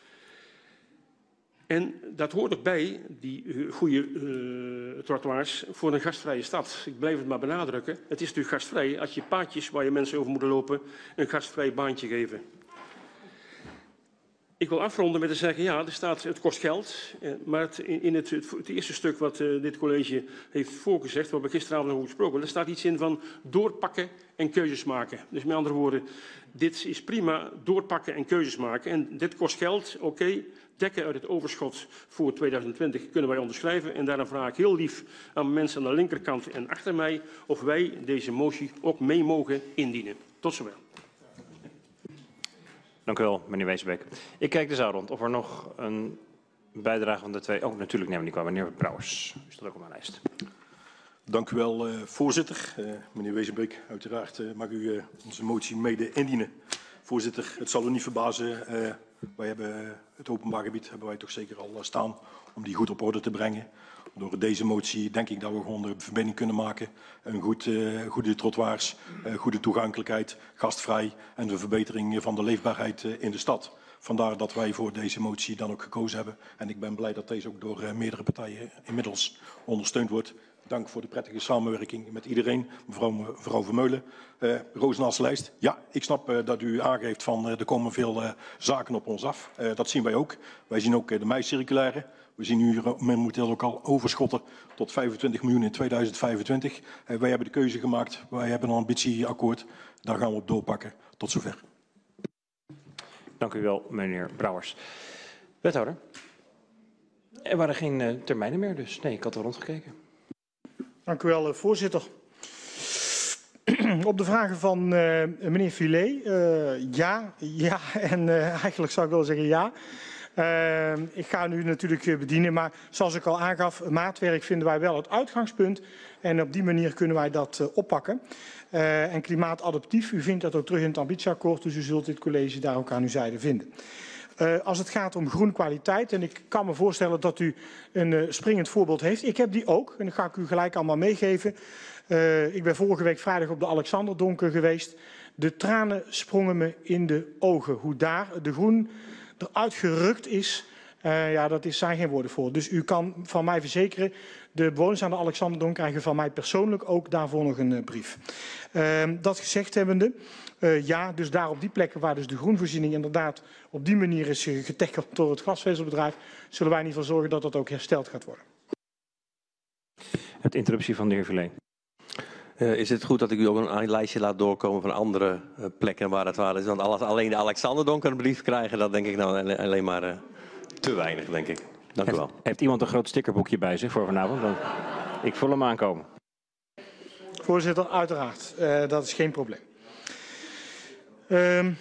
En dat hoort ook bij, die uh, goede uh, trottoirs, voor een gastvrije stad. Ik blijf het maar benadrukken. Het is natuurlijk gastvrij als je paadjes waar je mensen over moeten lopen een gastvrij baantje geven. Ik wil afronden met te zeggen, ja, er staat, het kost geld. Eh, maar het, in het, het, het eerste stuk wat uh, dit college heeft voorgezegd, wat we gisteravond over gesproken hebben, er staat iets in van doorpakken en keuzes maken. Dus met andere woorden, dit is prima, doorpakken en keuzes maken. En dit kost geld, oké, okay, dekken uit het overschot voor tweeduizend twintig kunnen wij onderschrijven. En daarom vraag ik heel lief aan mensen aan de linkerkant en achter mij of wij deze motie ook mee mogen indienen. Tot zover. Dank u wel, meneer Weesbeek. Ik kijk de zaal rond of er nog een bijdrage van de twee... Oh, natuurlijk nemen we die kwam. Meneer Brouwers, u staat ook op mijn lijst. Dank u wel, uh, voorzitter. Uh, meneer Wezenbeek, uiteraard uh, mag u uh, onze motie mede indienen. Voorzitter, het zal u niet verbazen. Uh, wij hebben uh, het openbaar gebied hebben wij toch zeker al uh, staan om die goed op orde te brengen. Door deze motie denk ik dat we gewoon de verbinding kunnen maken. Een goed, uh, goede trottoirs, uh, goede toegankelijkheid, gastvrij en de verbetering van de leefbaarheid uh, in de stad. Vandaar dat wij voor deze motie dan ook gekozen hebben. En ik ben blij dat deze ook door uh, meerdere partijen inmiddels ondersteund wordt. Dank voor de prettige samenwerking met iedereen. Mevrouw, mevrouw Vermeulen, uh, Roosendaalse lijst. Ja, ik snap uh, dat u aangeeft van uh, er komen veel uh, zaken op ons af. Uh, dat zien wij ook. Wij zien ook uh, de mei-circulaire. We zien nu momenteel ook al overschotten tot vijfentwintig miljoen in tweeduizend vijfentwintig. Uh, wij hebben de keuze gemaakt. Wij hebben een ambitieakkoord. Daar gaan we op doorpakken. Tot zover. Dank u wel, meneer Brouwers. Wethouder. Er waren geen uh, termijnen meer, dus nee, ik had er rondgekeken. Dank u wel, voorzitter. Op de vragen van uh, meneer Filet, uh, ja, ja en uh, eigenlijk zou ik wel zeggen ja. Uh, ik ga nu natuurlijk bedienen, maar zoals ik al aangaf, maatwerk vinden wij wel het uitgangspunt. En op die manier kunnen wij dat uh, oppakken. Uh, en klimaatadaptief, u vindt dat ook terug in het ambitieakkoord, dus u zult dit college daar ook aan uw zijde vinden. Uh, als het gaat om groene kwaliteit, en ik kan me voorstellen dat u een uh, springend voorbeeld heeft. Ik heb die ook, en dat ga ik u gelijk allemaal meegeven. Uh, ik ben vorige week vrijdag op de Alexanderdonker geweest. De tranen sprongen me in de ogen. Hoe daar de groen eruit gerukt is, uh, ja, dat is, zijn geen woorden voor. Dus u kan van mij verzekeren, de bewoners aan de Alexanderdonk krijgen van mij persoonlijk ook daarvoor nog een uh, brief. Uh, dat gezegd hebbende, uh, ja, dus daar op die plekken waar dus de groenvoorziening inderdaad op die manier is uh, getackeld door het glasvezelbedrijf, zullen wij in ieder geval zorgen dat dat ook hersteld gaat worden. Het interruptie van de heer Verleen. Uh, is het goed dat ik u ook een lijstje laat doorkomen van andere uh, plekken waar het waar is? Want als alleen de Alexanderdonker een brief krijgen, dat denk ik nou alleen maar uh, te weinig, denk ik. Dank u wel. Heeft, heeft iemand een groot stickerboekje bij zich voor vanavond? Want ik voel hem aankomen. Voorzitter, uiteraard. Uh, dat is geen probleem. Uh,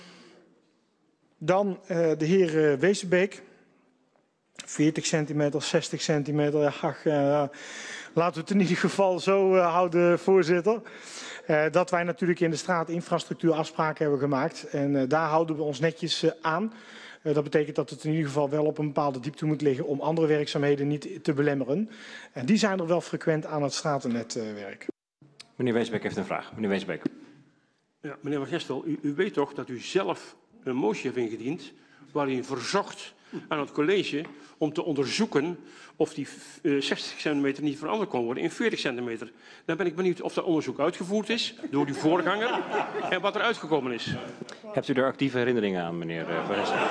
dan uh, de heer uh, Wezenbeek. veertig centimeter, zestig centimeter. Ja, ach, uh, laten we het in ieder geval zo uh, houden, voorzitter. Uh, dat wij natuurlijk in de straatinfrastructuur afspraken hebben gemaakt. En uh, daar houden we ons netjes uh, aan. Uh, dat betekent dat het in ieder geval wel op een bepaalde diepte moet liggen om andere werkzaamheden niet te belemmeren. En die zijn er wel frequent aan het straatennetwerk. Uh, Meneer Weesbeek heeft een vraag. Meneer Weesbeek. Ja, meneer Van Gestel, u, u weet toch dat u zelf een motie heeft ingediend waarin u verzocht aan het college om te onderzoeken of die uh, zestig centimeter niet veranderd kon worden in veertig centimeter. Dan ben ik benieuwd of dat onderzoek uitgevoerd is door uw voorganger en wat er uitgekomen is. Hebt u daar actieve herinneringen aan, meneer uh, Van Gestel?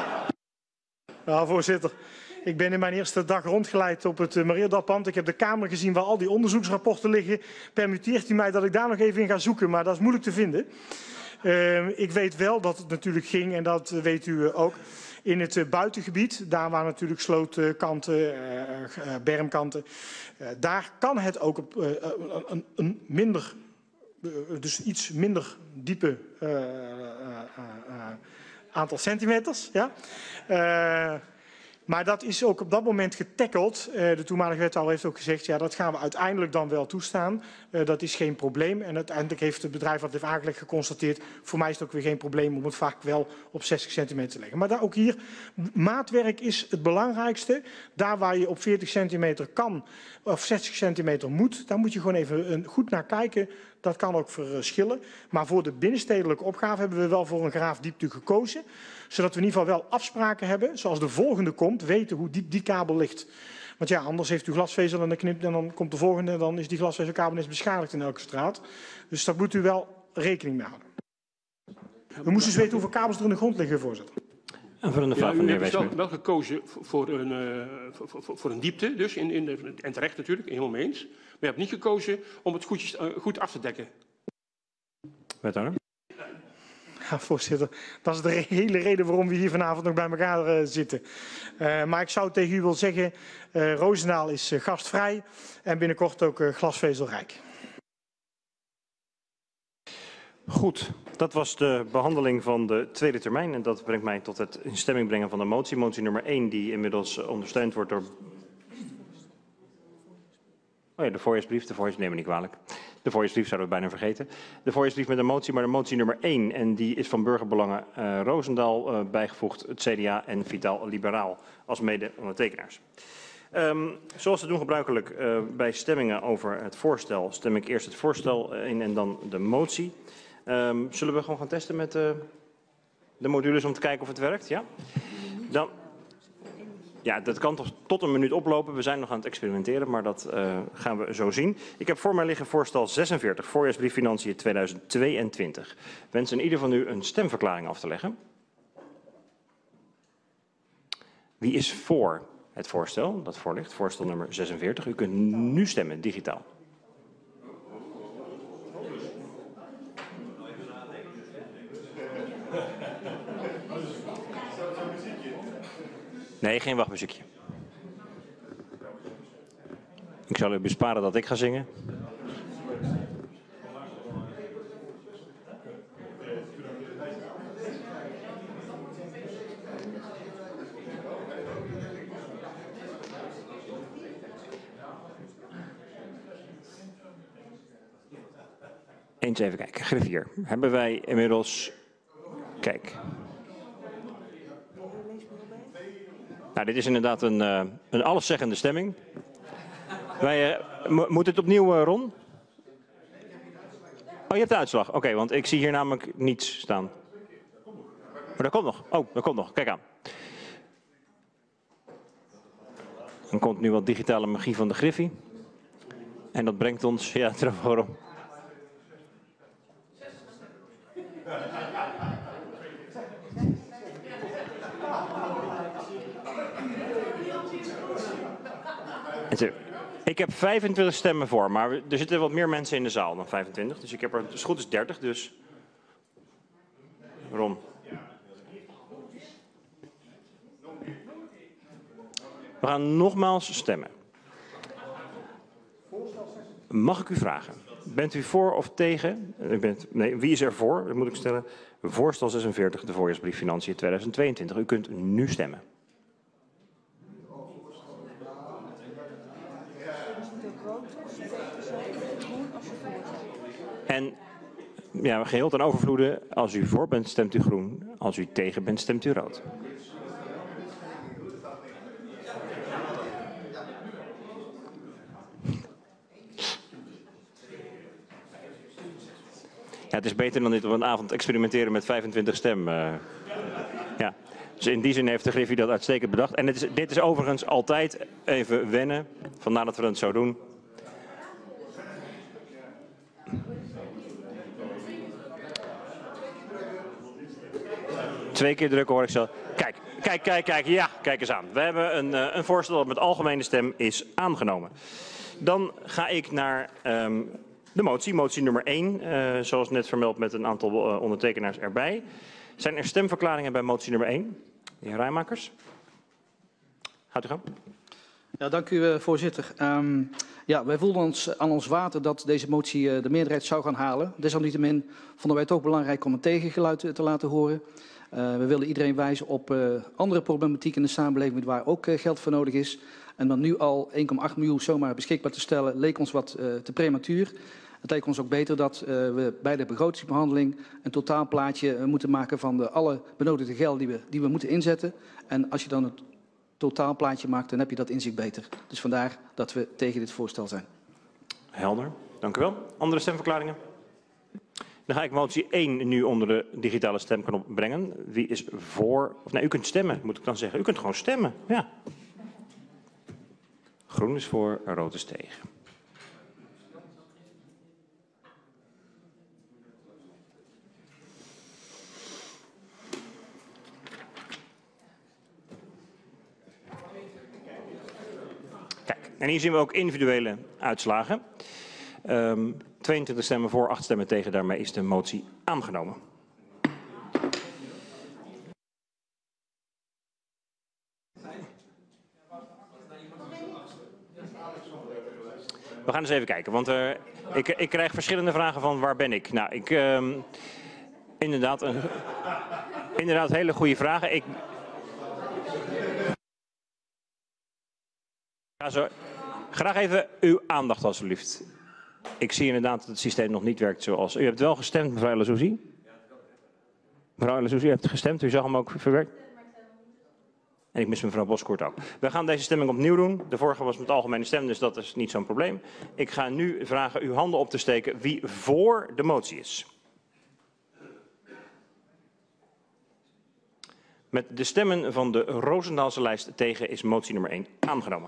Ja, voorzitter. Ik ben in mijn eerste dag rondgeleid op het uh, Marierdalpand. Ik heb de kamer gezien waar al die onderzoeksrapporten liggen. Permitteert u mij dat ik daar nog even in ga zoeken, maar dat is moeilijk te vinden. Uh, ik weet wel dat het natuurlijk ging, en dat uh, weet u uh, ook, in het uh, buitengebied. Daar waar natuurlijk slootkanten, uh, uh, bermkanten. Uh, daar kan het ook op uh, een, een minder, uh, dus iets minder diepe uh, uh, uh, uh, aantal centimeters. Ja? Uh, Maar dat is ook op dat moment getackeld. Uh, de toenmalige wethouder heeft ook gezegd, ja, dat gaan we uiteindelijk dan wel toestaan. Uh, dat is geen probleem. En uiteindelijk heeft het bedrijf wat heeft aangelegd geconstateerd, voor mij is het ook weer geen probleem om het vaak wel op zestig centimeter te leggen. Maar daar ook hier, maatwerk is het belangrijkste. Daar waar je op veertig centimeter kan, of zestig centimeter moet, daar moet je gewoon even goed naar kijken. Dat kan ook verschillen. Maar voor de binnenstedelijke opgave hebben we wel voor een graafdiepte gekozen. Zodat we in ieder geval wel afspraken hebben. Zoals de volgende komt, weten hoe diep die kabel ligt. Want ja, anders heeft u glasvezel en dan knipt en dan komt de volgende en dan is die glasvezelkabel is beschadigd in elke straat. Dus daar moet u wel rekening mee houden. We moesten dus weten hoeveel kabels er in de grond liggen, voorzitter. Aanvullende vraag ja, van u de heer hebt dus wel, Weesmuller. wel gekozen voor een, uh, voor, voor, voor een diepte, dus in, in de, en terecht natuurlijk, helemaal mee eens. Maar je hebt niet gekozen om het goedjes, uh, goed af te dekken. Wethouder? Ja, voorzitter, dat is de re hele reden waarom we hier vanavond nog bij elkaar uh, zitten. Uh, maar ik zou tegen u willen zeggen, uh, Roosendaal is uh, gastvrij en binnenkort ook uh, glasvezelrijk. Goed, dat was de behandeling van de tweede termijn. En dat brengt mij tot het in stemming brengen van de motie. Motie nummer één, die inmiddels ondersteund wordt door... Oh ja, de voorjaarsbrief. De voorjaarsbrief, neem me niet kwalijk. De voorjaarsbrief zouden we bijna vergeten. De voorjaarsbrief met een motie, maar de motie nummer één. En die is van Burgerbelangen uh, Roosendaal uh, bijgevoegd, het C D A en Vitaal Liberaal als mede-ondertekenaars. Um, zoals te doen gebruikelijk uh, bij stemmingen over het voorstel, stem ik eerst het voorstel in en dan de motie. Um, zullen we gewoon gaan testen met uh, de modules om te kijken of het werkt? Ja? Dan, ja, dat kan toch tot een minuut oplopen. We zijn nog aan het experimenteren, maar dat uh, gaan we zo zien. Ik heb voor mij liggen voorstel zesenveertig, voorjaarsbrief Financiën tweeduizend tweeëntwintig. Wensen ieder van u een stemverklaring af te leggen? Wie is voor het voorstel dat voor ligt? Voorstel nummer zesenveertig. U kunt nu stemmen, digitaal. Nee, geen wachtmuziekje. Ik zal u besparen dat ik ga zingen. Eens even kijken. Griffier. Hebben wij inmiddels... Kijk. Nou, dit is inderdaad een, uh, een alleszeggende stemming. Wij, uh, mo moet het opnieuw, uh, Ron? Oh, je hebt de uitslag. Oké, okay, want ik zie hier namelijk niets staan. Maar dat komt nog. Oh, dat komt nog. Kijk aan. Dan komt nu wat digitale magie van de Griffie. En dat brengt ons... Ja, waarom? Ik heb vijfentwintig stemmen voor, maar er zitten wat meer mensen in de zaal dan vijfentwintig. Dus ik heb er, dus goed is dertig, dus... Ron. We gaan nogmaals stemmen. Mag ik u vragen, bent u voor of tegen? U bent, nee, wie is er voor? Dat moet ik stellen. Voorstel zesenveertig, de voorjaarsbrief Financiën tweeduizend tweeëntwintig. U kunt nu stemmen. En ja, geheel ten overvloede, als u voor bent, stemt u groen. Als u tegen bent, stemt u rood. Ja, het is beter dan dit op een avond experimenteren met vijfentwintig stem. Uh, ja. Dus in die zin heeft de Griffie dat uitstekend bedacht. En het is, dit is overigens altijd even wennen, vandaar dat we het zo doen. Twee keer drukken hoor ik zo. Kijk, kijk, kijk, kijk. Ja, kijk eens aan. We hebben een, uh, een voorstel dat met algemene stem is aangenomen. Dan ga ik naar um, de motie. Motie nummer één. Uh, zoals net vermeld met een aantal uh, ondertekenaars erbij. Zijn er stemverklaringen bij motie nummer één? De heer Rijmakers. Gaat u gang. Ja, dank u, uh, voorzitter. Um, ja, wij voelden ons aan ons water dat deze motie uh, de meerderheid zou gaan halen. Desalniettemin vonden wij het ook belangrijk om een tegengeluid uh, te laten horen. Uh, we willen iedereen wijzen op uh, andere problematiek in de samenleving waar ook uh, geld voor nodig is. En dan nu al één komma acht miljoen zomaar beschikbaar te stellen leek ons wat uh, te prematuur. Het leek ons ook beter dat uh, we bij de begrotingsbehandeling een totaalplaatje uh, moeten maken van de alle benodigde gelden die we, die we moeten inzetten. En als je dan het totaalplaatje maakt, dan heb je dat inzicht beter. Dus vandaar dat we tegen dit voorstel zijn. Helder, dank u wel. Andere stemverklaringen? Dan ga ik motie één nu onder de digitale stemknop brengen. Wie is voor? Of nee, u kunt stemmen, moet ik dan zeggen. U kunt gewoon stemmen, ja. Groen is voor, rood is tegen. En hier zien we ook individuele uitslagen. Um, tweeëntwintig stemmen voor, acht stemmen tegen. Daarmee is de motie aangenomen. We gaan eens even kijken, want uh, ik, ik krijg verschillende vragen van waar ben ik? Nou, ik... Um, inderdaad, een, inderdaad hele goede vragen. Ik... ga zo... Graag even uw aandacht alstublieft. Ik zie inderdaad dat het systeem nog niet werkt zoals... U hebt wel gestemd, mevrouw El Azzouzi? Mevrouw El Azzouzi, u hebt gestemd, u zag hem ook verwerkt? En ik mis mevrouw Boskort ook. We gaan deze stemming opnieuw doen. De vorige was met algemene stem, dus dat is niet zo'n probleem. Ik ga nu vragen uw handen op te steken wie voor de motie is. Met de stemmen van de Roosendaalse lijst tegen is motie nummer één aangenomen.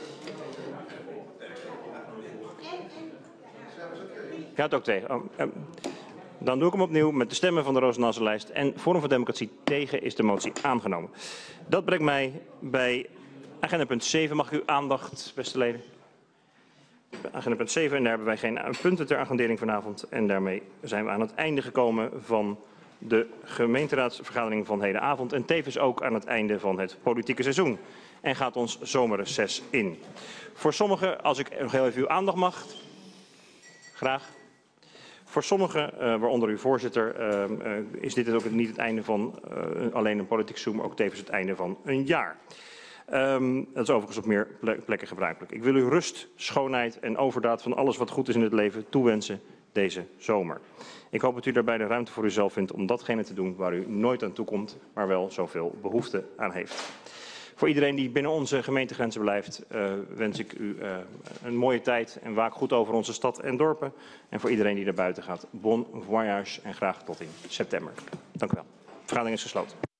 Ja, het ook tegen. Oh, eh, dan doe ik hem opnieuw met de stemmen van de Roosendaalse lijst en Forum voor Democratie tegen is de motie aangenomen. Dat brengt mij bij agenda punt zeven. Mag ik uw aandacht, beste leden? Agenda punt zeven en daar hebben wij geen punten ter agendering vanavond. En daarmee zijn we aan het einde gekomen van de gemeenteraadsvergadering van hedenavond. En tevens ook aan het einde van het politieke seizoen. En gaat ons zomerreces in. Voor sommigen, als ik nog heel even uw aandacht mag. Graag. Voor sommigen, uh, waaronder uw voorzitter, uh, uh, is dit ook niet het einde van uh, alleen een politiek seizoen, maar ook tevens het einde van een jaar. Um, dat is overigens op meer plekken gebruikelijk. Ik wil u rust, schoonheid en overdaad van alles wat goed is in het leven toewensen deze zomer. Ik hoop dat u daarbij de ruimte voor uzelf vindt om datgene te doen waar u nooit aan toe komt, maar wel zoveel behoefte aan heeft. Voor iedereen die binnen onze gemeentegrenzen blijft, uh, wens ik u uh, een mooie tijd en waak goed over onze stad en dorpen. En voor iedereen die naar buiten gaat, bon voyage en graag tot in september. Dank u wel. De vergadering is gesloten.